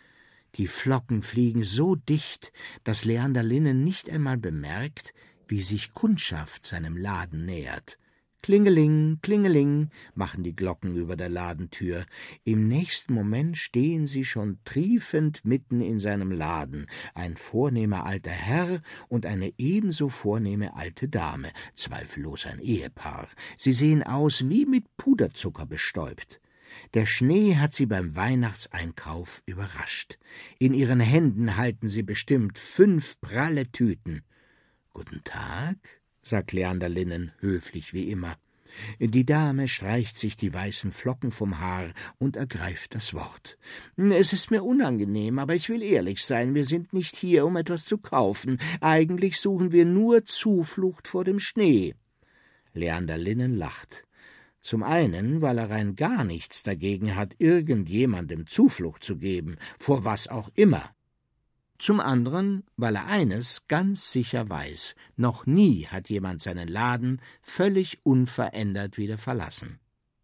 Die Flocken fliegen so dicht, dass Leander Linnen nicht einmal bemerkt, wie sich Kundschaft seinem Laden nähert. Klingeling, klingeling, machen die Glocken über der Ladentür. Im nächsten Moment stehen sie schon triefend mitten in seinem Laden, ein vornehmer alter Herr und eine ebenso vornehme alte Dame, zweifellos ein Ehepaar. Sie sehen aus wie mit Puderzucker bestäubt. Der Schnee hat sie beim Weihnachtseinkauf überrascht. In ihren Händen halten sie bestimmt 5 pralle Tüten. »Guten Tag«, sagt Leander Linnen, höflich wie immer. Die Dame streicht sich die weißen Flocken vom Haar und ergreift das Wort. »Es ist mir unangenehm, aber ich will ehrlich sein, wir sind nicht hier, um etwas zu kaufen. Eigentlich suchen wir nur Zuflucht vor dem Schnee.« Leander Linnen lacht. Zum einen, weil er rein gar nichts dagegen hat, irgendjemandem Zuflucht zu geben, vor was auch immer. Zum anderen, weil er eines ganz sicher weiß: Noch nie hat jemand seinen Laden völlig unverändert wieder verlassen.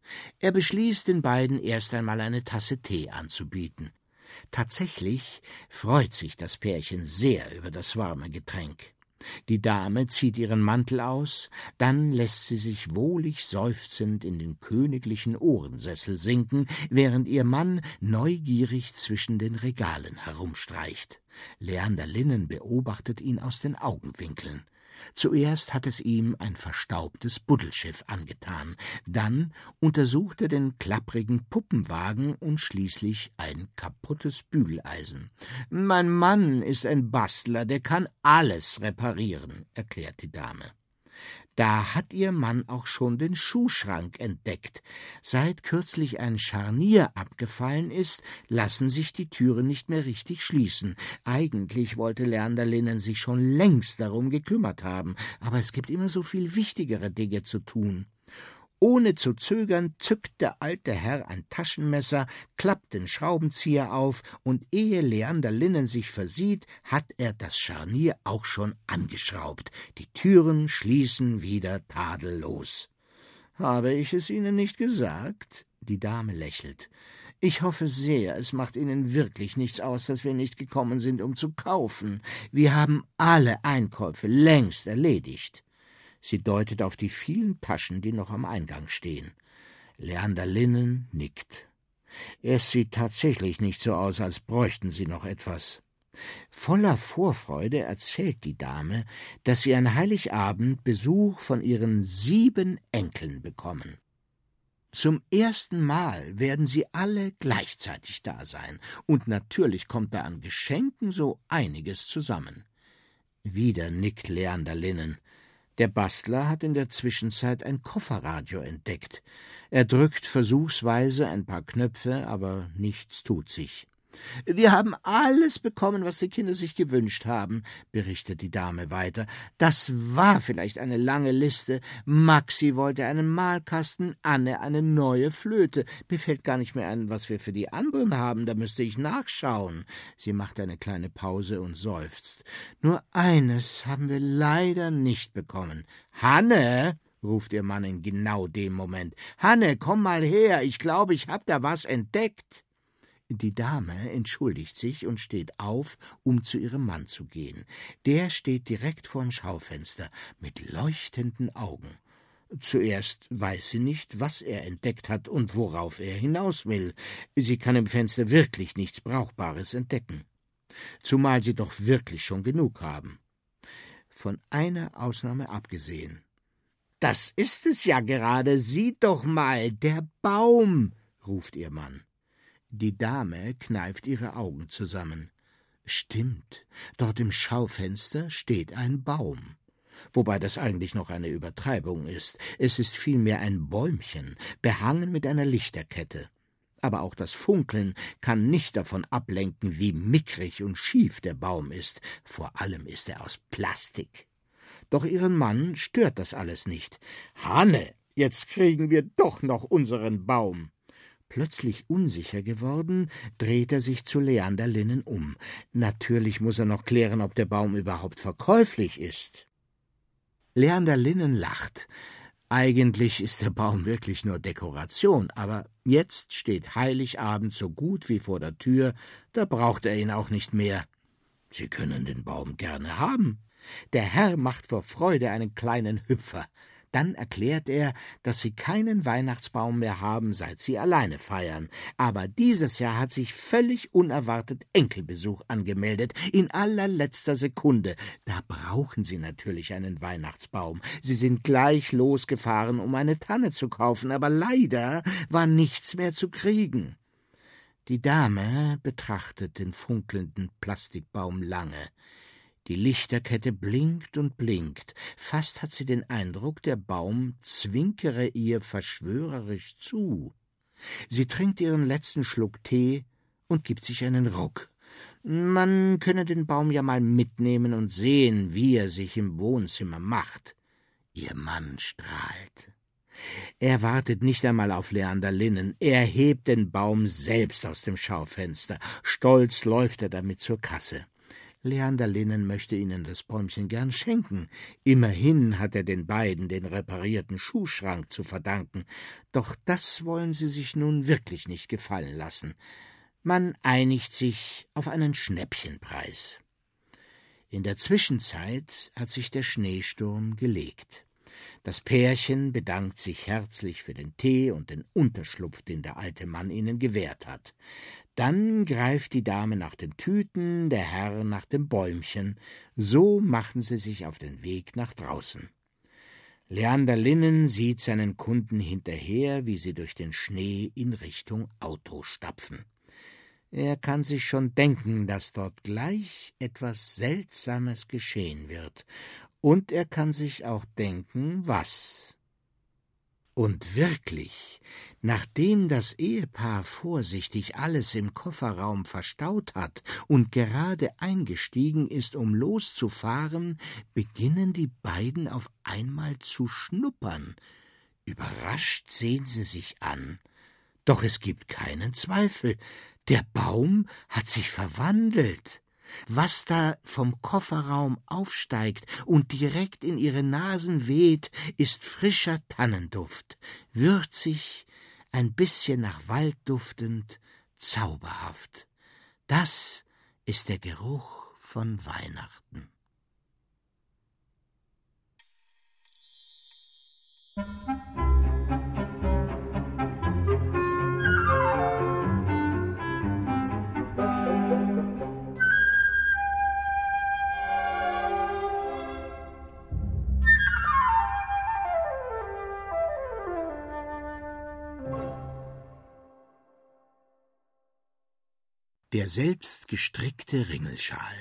Er beschließt, den beiden erst einmal eine Tasse Tee anzubieten. Tatsächlich freut sich das Pärchen sehr über das warme Getränk. Die Dame zieht ihren Mantel aus, dann lässt sie sich wohlig seufzend in den königlichen Ohrensessel sinken, während ihr Mann neugierig zwischen den Regalen herumstreicht. Leander Linnen beobachtet ihn aus den Augenwinkeln. Zuerst hat es ihm ein verstaubtes Buddelschiff angetan, dann untersucht er den klapprigen Puppenwagen und schließlich ein kaputtes Bügeleisen. »Mein Mann ist ein Bastler, der kann alles reparieren«, erklärt die Dame. Da hat ihr Mann auch schon den Schuhschrank entdeckt. Seit kürzlich ein Scharnier abgefallen ist, lassen sich die Türen nicht mehr richtig schließen. Eigentlich wollte Leander Linnen sich schon längst darum gekümmert haben, aber es gibt immer so viel wichtigere Dinge zu tun. Ohne zu zögern zückt der alte Herr ein Taschenmesser, klappt den Schraubenzieher auf, und ehe Leander Linnen sich versieht, hat er das Scharnier auch schon angeschraubt. Die Türen schließen wieder tadellos. »Habe ich es Ihnen nicht gesagt?« Die Dame lächelt. »Ich hoffe sehr, es macht Ihnen wirklich nichts aus, dass wir nicht gekommen sind, um zu kaufen. Wir haben alle Einkäufe längst erledigt.« Sie deutet auf die vielen Taschen, die noch am Eingang stehen. Leander Linnen nickt. Es sieht tatsächlich nicht so aus, als bräuchten sie noch etwas. Voller Vorfreude erzählt die Dame, dass sie an Heiligabend Besuch von ihren 7 Enkeln bekommen. Zum ersten Mal werden sie alle gleichzeitig da sein, und natürlich kommt da an Geschenken so einiges zusammen. Wieder nickt Leander Linnen. Der Bastler hat in der Zwischenzeit ein Kofferradio entdeckt. Er drückt versuchsweise ein paar Knöpfe, aber nichts tut sich. »Wir haben alles bekommen, was die Kinder sich gewünscht haben«, berichtet die Dame weiter. »Das war vielleicht eine lange Liste. Maxi wollte einen Malkasten, Anne eine neue Flöte. Mir fällt gar nicht mehr ein, was wir für die anderen haben, da müsste ich nachschauen.« Sie macht eine kleine Pause und seufzt. »Nur eines haben wir leider nicht bekommen.« »Hanne«, ruft ihr Mann in genau dem Moment. »Hanne, komm mal her, ich glaube, ich hab da was entdeckt.« Die Dame entschuldigt sich und steht auf, um zu ihrem Mann zu gehen. Der steht direkt vorm Schaufenster mit leuchtenden Augen. Zuerst weiß sie nicht, was er entdeckt hat und worauf er hinaus will. Sie kann im Fenster wirklich nichts Brauchbares entdecken. Zumal sie doch wirklich schon genug haben. Von einer Ausnahme abgesehen. »Das ist es ja gerade, sieh doch mal, der Baum«, ruft ihr Mann. Die Dame kneift ihre Augen zusammen. Stimmt, dort im Schaufenster steht ein Baum. Wobei das eigentlich noch eine Übertreibung ist. Es ist vielmehr ein Bäumchen, behangen mit einer Lichterkette. Aber auch das Funkeln kann nicht davon ablenken, wie mickrig und schief der Baum ist. Vor allem ist er aus Plastik. Doch ihren Mann stört das alles nicht. »Hanne«, jetzt kriegen wir doch noch unseren Baum. Plötzlich unsicher geworden, dreht er sich zu Leander Linnen um. Natürlich muss er noch klären, ob der Baum überhaupt verkäuflich ist. Leander Linnen lacht. Eigentlich ist der Baum wirklich nur Dekoration, aber jetzt steht Heiligabend so gut wie vor der Tür, da braucht er ihn auch nicht mehr. Sie können den Baum gerne haben. Der Herr macht vor Freude einen kleinen Hüpfer. Dann erklärt er, dass sie keinen Weihnachtsbaum mehr haben, seit sie alleine feiern. Aber dieses Jahr hat sich völlig unerwartet Enkelbesuch angemeldet, in allerletzter Sekunde. Da brauchen sie natürlich einen Weihnachtsbaum. Sie sind gleich losgefahren, um eine Tanne zu kaufen, aber leider war nichts mehr zu kriegen. Die Dame betrachtet den funkelnden Plastikbaum lange. Die Lichterkette blinkt und blinkt. Fast hat sie den Eindruck, der Baum zwinkere ihr verschwörerisch zu. Sie trinkt ihren letzten Schluck Tee und gibt sich einen Ruck. Man könne den Baum ja mal mitnehmen und sehen, wie er sich im Wohnzimmer macht. Ihr Mann strahlt. Er wartet nicht einmal auf Leander Linnen. Er hebt den Baum selbst aus dem Schaufenster. Stolz läuft er damit zur Kasse. Leander Linnen möchte ihnen das Bäumchen gern schenken. Immerhin hat er den beiden den reparierten Schuhschrank zu verdanken. Doch das wollen sie sich nun wirklich nicht gefallen lassen. Man einigt sich auf einen Schnäppchenpreis. In der Zwischenzeit hat sich der Schneesturm gelegt. Das Pärchen bedankt sich herzlich für den Tee und den Unterschlupf, den der alte Mann ihnen gewährt hat. Dann greift die Dame nach den Tüten, der Herr nach dem Bäumchen. So machen sie sich auf den Weg nach draußen. Leander Linnen sieht seinen Kunden hinterher, wie sie durch den Schnee in Richtung Auto stapfen. Er kann sich schon denken, dass dort gleich etwas Seltsames geschehen wird. Und er kann sich auch denken, was. Und wirklich, nachdem das Ehepaar vorsichtig alles im Kofferraum verstaut hat und gerade eingestiegen ist, um loszufahren, beginnen die beiden auf einmal zu schnuppern. Überrascht sehen sie sich an. Doch es gibt keinen Zweifel, der Baum hat sich verwandelt. Was da vom Kofferraum aufsteigt und direkt in ihre Nasen weht, ist frischer Tannenduft, würzig, ein bisschen nach Wald duftend, zauberhaft. Das ist der Geruch von Weihnachten. Der selbstgestrickte Ringelschal.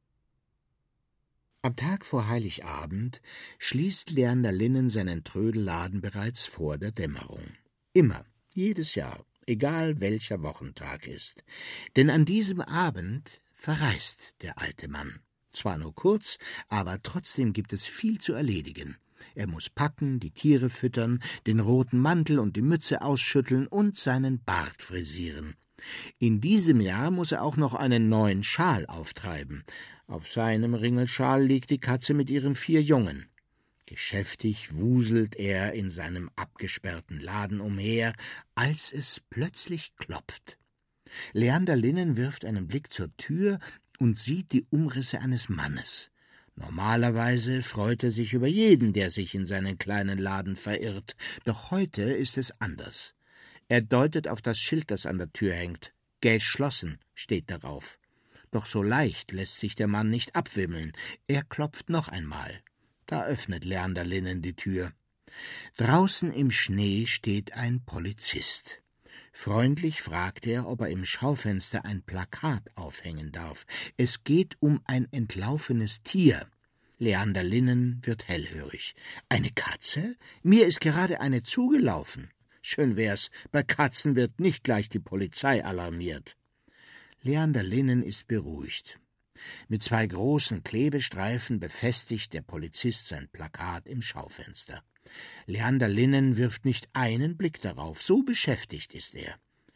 Am Tag vor Heiligabend schließt Leander Linnen seinen Trödelladen bereits vor der Dämmerung. Immer, jedes Jahr, egal welcher Wochentag ist. Denn an diesem Abend verreist der alte Mann. Zwar nur kurz, aber trotzdem gibt es viel zu erledigen. Er muss packen, die Tiere füttern, den roten Mantel und die Mütze ausschütteln und seinen Bart frisieren. In diesem Jahr muss er auch noch einen neuen Schal auftreiben. Auf seinem Ringelschal liegt die Katze mit ihren 4 Jungen. Geschäftig wuselt er in seinem abgesperrten Laden umher, als es plötzlich klopft. Leander Linnen wirft einen Blick zur Tür und sieht die Umrisse eines Mannes. Normalerweise freut er sich über jeden, der sich in seinen kleinen Laden verirrt, doch heute ist es anders. Er deutet auf das Schild, das an der Tür hängt. »Geschlossen« steht darauf. Doch so leicht lässt sich der Mann nicht abwimmeln. Er klopft noch einmal. Da öffnet Leander Linnen die Tür. Draußen im Schnee steht ein Polizist. Freundlich fragt er, ob er im Schaufenster ein Plakat aufhängen darf. Es geht um ein entlaufenes Tier. Leander Linnen wird hellhörig. »Eine Katze? Mir ist gerade eine zugelaufen.« Schön wär's, bei Katzen wird nicht gleich die Polizei alarmiert. Leander Linnen ist beruhigt. Mit 2 großen Klebestreifen befestigt der Polizist sein Plakat im Schaufenster. Leander Linnen wirft nicht einen Blick darauf, so beschäftigt ist er.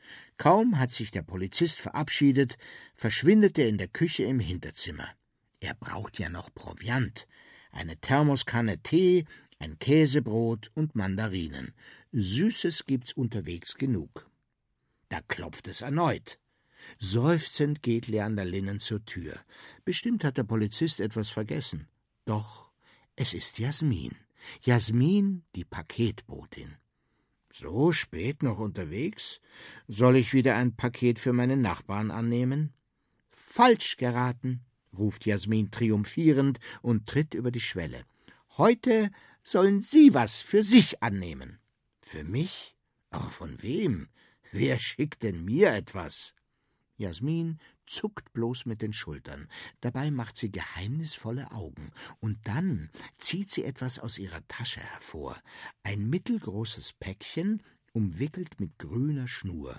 Kaum hat sich der Polizist verabschiedet, verschwindet er in der Küche im Hinterzimmer. Er braucht ja noch Proviant, eine Thermoskanne Tee, ein Käsebrot und Mandarinen. Süßes gibt's unterwegs genug. Da klopft es erneut. Seufzend geht Leander Linnen zur Tür. Bestimmt hat der Polizist etwas vergessen. Doch es ist Jasmin. Jasmin, die Paketbotin. »So spät noch unterwegs? Soll ich wieder ein Paket für meine Nachbarn annehmen?« »Falsch geraten«, ruft Jasmin triumphierend und tritt über die Schwelle. »Heute sollen Sie was für sich annehmen.« »Für mich? Aber von wem? Wer schickt denn mir etwas?« Jasmin zuckt bloß mit den Schultern. Dabei macht sie geheimnisvolle Augen. Und dann zieht sie etwas aus ihrer Tasche hervor. Ein mittelgroßes Päckchen, umwickelt mit grüner Schnur.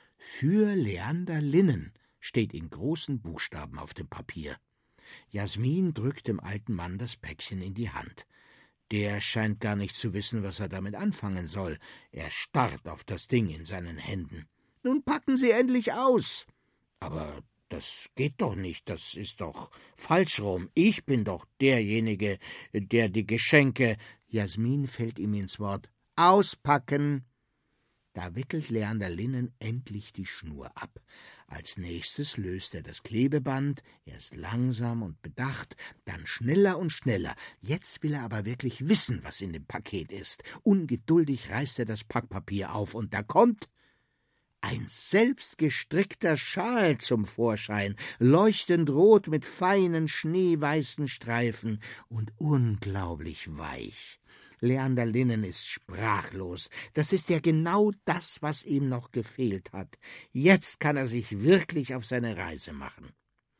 »Für Leander Linnen« steht in großen Buchstaben auf dem Papier. Jasmin drückt dem alten Mann das Päckchen in die Hand. Der scheint gar nicht zu wissen, was er damit anfangen soll. Er starrt auf das Ding in seinen Händen. »Nun packen Sie endlich aus!« »Aber das geht doch nicht, das ist doch falsch rum. Ich bin doch derjenige, der die Geschenke...« Jasmin fällt ihm ins Wort. »Auspacken!« Da wickelt Leander Linnen endlich die Schnur ab. Als nächstes löst er das Klebeband, erst langsam und bedacht, dann schneller und schneller. Jetzt will er aber wirklich wissen, was in dem Paket ist. Ungeduldig reißt er das Packpapier auf, und da kommt ein selbstgestrickter Schal zum Vorschein, leuchtend rot mit feinen, schneeweißen Streifen und unglaublich weich. Leander Linnen ist sprachlos. Das ist ja genau das, was ihm noch gefehlt hat. Jetzt kann er sich wirklich auf seine Reise machen.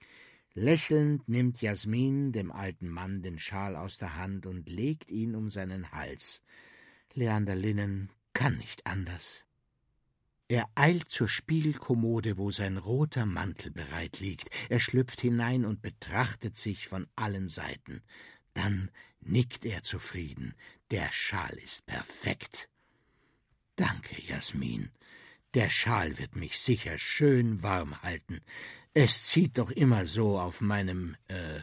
Lächelnd nimmt Jasmin dem alten Mann den Schal aus der Hand und legt ihn um seinen Hals. Leander Linnen kann nicht anders. Er eilt zur Spiegelkommode, wo sein roter Mantel bereit liegt. Er schlüpft hinein und betrachtet sich von allen Seiten. Dann nickt er zufrieden. Der Schal ist perfekt. »Danke, Jasmin. Der Schal wird mich sicher schön warm halten. Es zieht doch immer so auf meinem,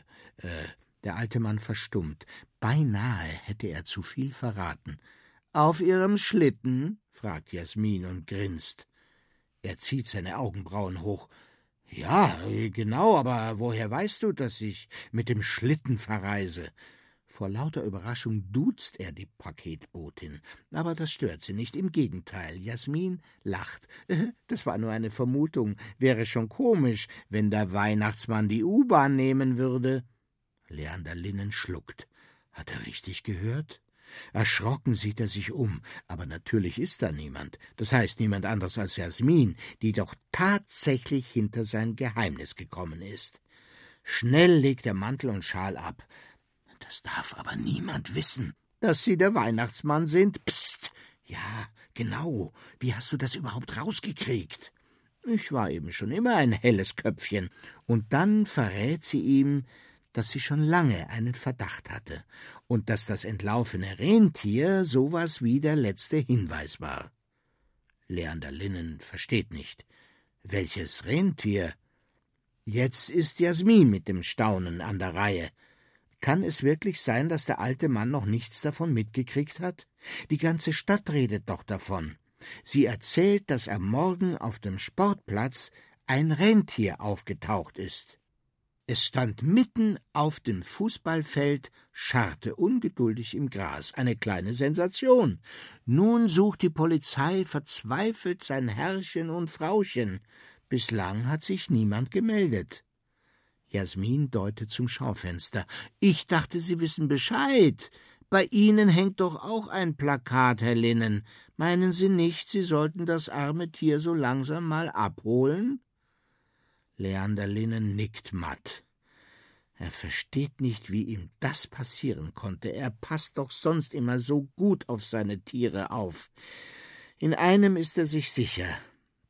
Der alte Mann verstummt. Beinahe hätte er zu viel verraten. »Auf Ihrem Schlitten?« fragt Jasmin und grinst. Er zieht seine Augenbrauen hoch. »Ja, genau, aber woher weißt du, dass ich mit dem Schlitten verreise?« Vor lauter Überraschung duzt er die Paketbotin. Aber das stört sie nicht, im Gegenteil. Jasmin lacht. Das war nur eine Vermutung. Wäre schon komisch, wenn der Weihnachtsmann die U-Bahn nehmen würde. Leander Linnen schluckt. Hat er richtig gehört? Erschrocken sieht er sich um, aber natürlich ist da niemand. Das heißt niemand anderes als Jasmin, die doch tatsächlich hinter sein Geheimnis gekommen ist. Schnell legt er Mantel und Schal ab. Das darf aber niemand wissen, dass Sie der Weihnachtsmann sind. Psst! Ja, genau. Wie hast du das überhaupt rausgekriegt? Ich war eben schon immer ein helles Köpfchen. Und dann verrät sie ihm, dass sie schon lange einen Verdacht hatte und dass das entlaufene Rentier sowas wie der letzte Hinweis war. Leander Linnen versteht nicht. Welches Rentier? Jetzt ist Jasmin mit dem Staunen an der Reihe. Kann es wirklich sein, dass der alte Mann noch nichts davon mitgekriegt hat? Die ganze Stadt redet doch davon. Sie erzählt, dass am Morgen auf dem Sportplatz ein Rentier aufgetaucht ist. Es stand mitten auf dem Fußballfeld, scharrte ungeduldig im Gras. Eine kleine Sensation. Nun sucht die Polizei verzweifelt sein Herrchen und Frauchen. Bislang hat sich niemand gemeldet. Jasmin deutet zum Schaufenster. »Ich dachte, Sie wissen Bescheid. Bei Ihnen hängt doch auch ein Plakat, Herr Linnen. Meinen Sie nicht, Sie sollten das arme Tier so langsam mal abholen?« Leander Linnen nickt matt. Er versteht nicht, wie ihm das passieren konnte. Er passt doch sonst immer so gut auf seine Tiere auf. In einem ist er sich sicher: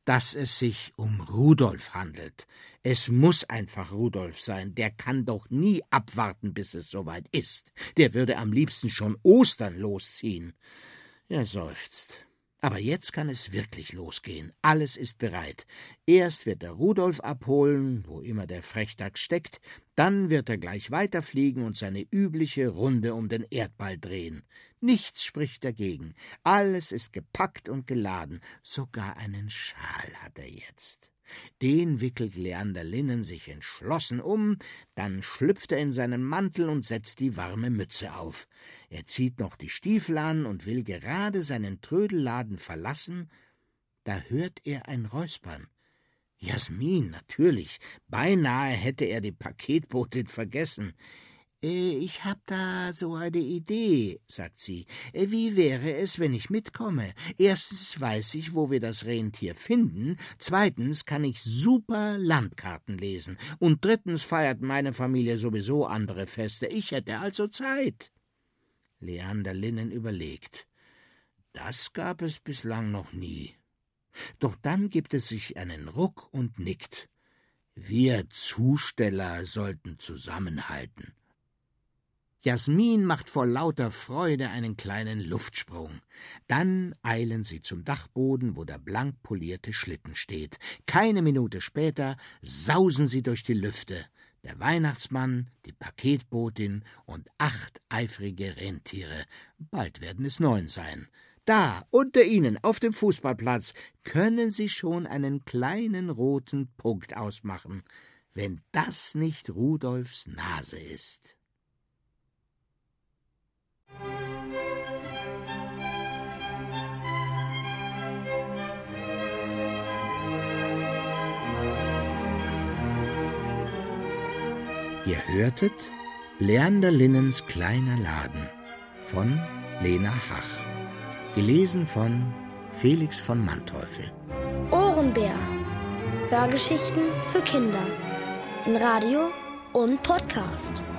dass es sich um Rudolf handelt. Es muss einfach Rudolf sein. Der kann doch nie abwarten, bis es soweit ist. Der würde am liebsten schon Ostern losziehen. Er seufzt. Aber jetzt kann es wirklich losgehen. Alles ist bereit. Erst wird er Rudolf abholen, wo immer der Frechdachs steckt, dann wird er gleich weiterfliegen und seine übliche Runde um den Erdball drehen. Nichts spricht dagegen. Alles ist gepackt und geladen. Sogar einen Schal hat er jetzt. Den wickelt Leander Linnen sich entschlossen um, dann schlüpft er in seinen Mantel und setzt die warme Mütze auf. Er zieht noch die Stiefel an und will gerade seinen Trödelladen verlassen, da hört er ein Räuspern. Jasmin, natürlich, beinahe hätte er die Paketbotin vergessen. »Ich hab da so eine Idee«, sagt sie. »Wie wäre es, wenn ich mitkomme? Erstens weiß ich, wo wir das Rentier finden, zweitens kann ich super Landkarten lesen und drittens feiert meine Familie sowieso andere Feste. Ich hätte also Zeit.« Leander Linnen überlegt. Das gab es bislang noch nie. Doch dann gibt es sich einen Ruck und nickt. Wir Zusteller sollten zusammenhalten. Jasmin macht vor lauter Freude einen kleinen Luftsprung. Dann eilen sie zum Dachboden, wo der blank polierte Schlitten steht. Keine Minute später sausen sie durch die Lüfte. Der Weihnachtsmann, die Paketbotin und 8 eifrige Rentiere. Bald werden es 9 sein. Da, unter ihnen, auf dem Fußballplatz, können sie schon einen kleinen roten Punkt ausmachen, wenn das nicht Rudolfs Nase ist. Ihr hörtet Leander Linnens kleiner Laden von Lena Hach, gelesen von Felix von Manteuffel. Ohrenbär. Hörgeschichten für Kinder in Radio und Podcast.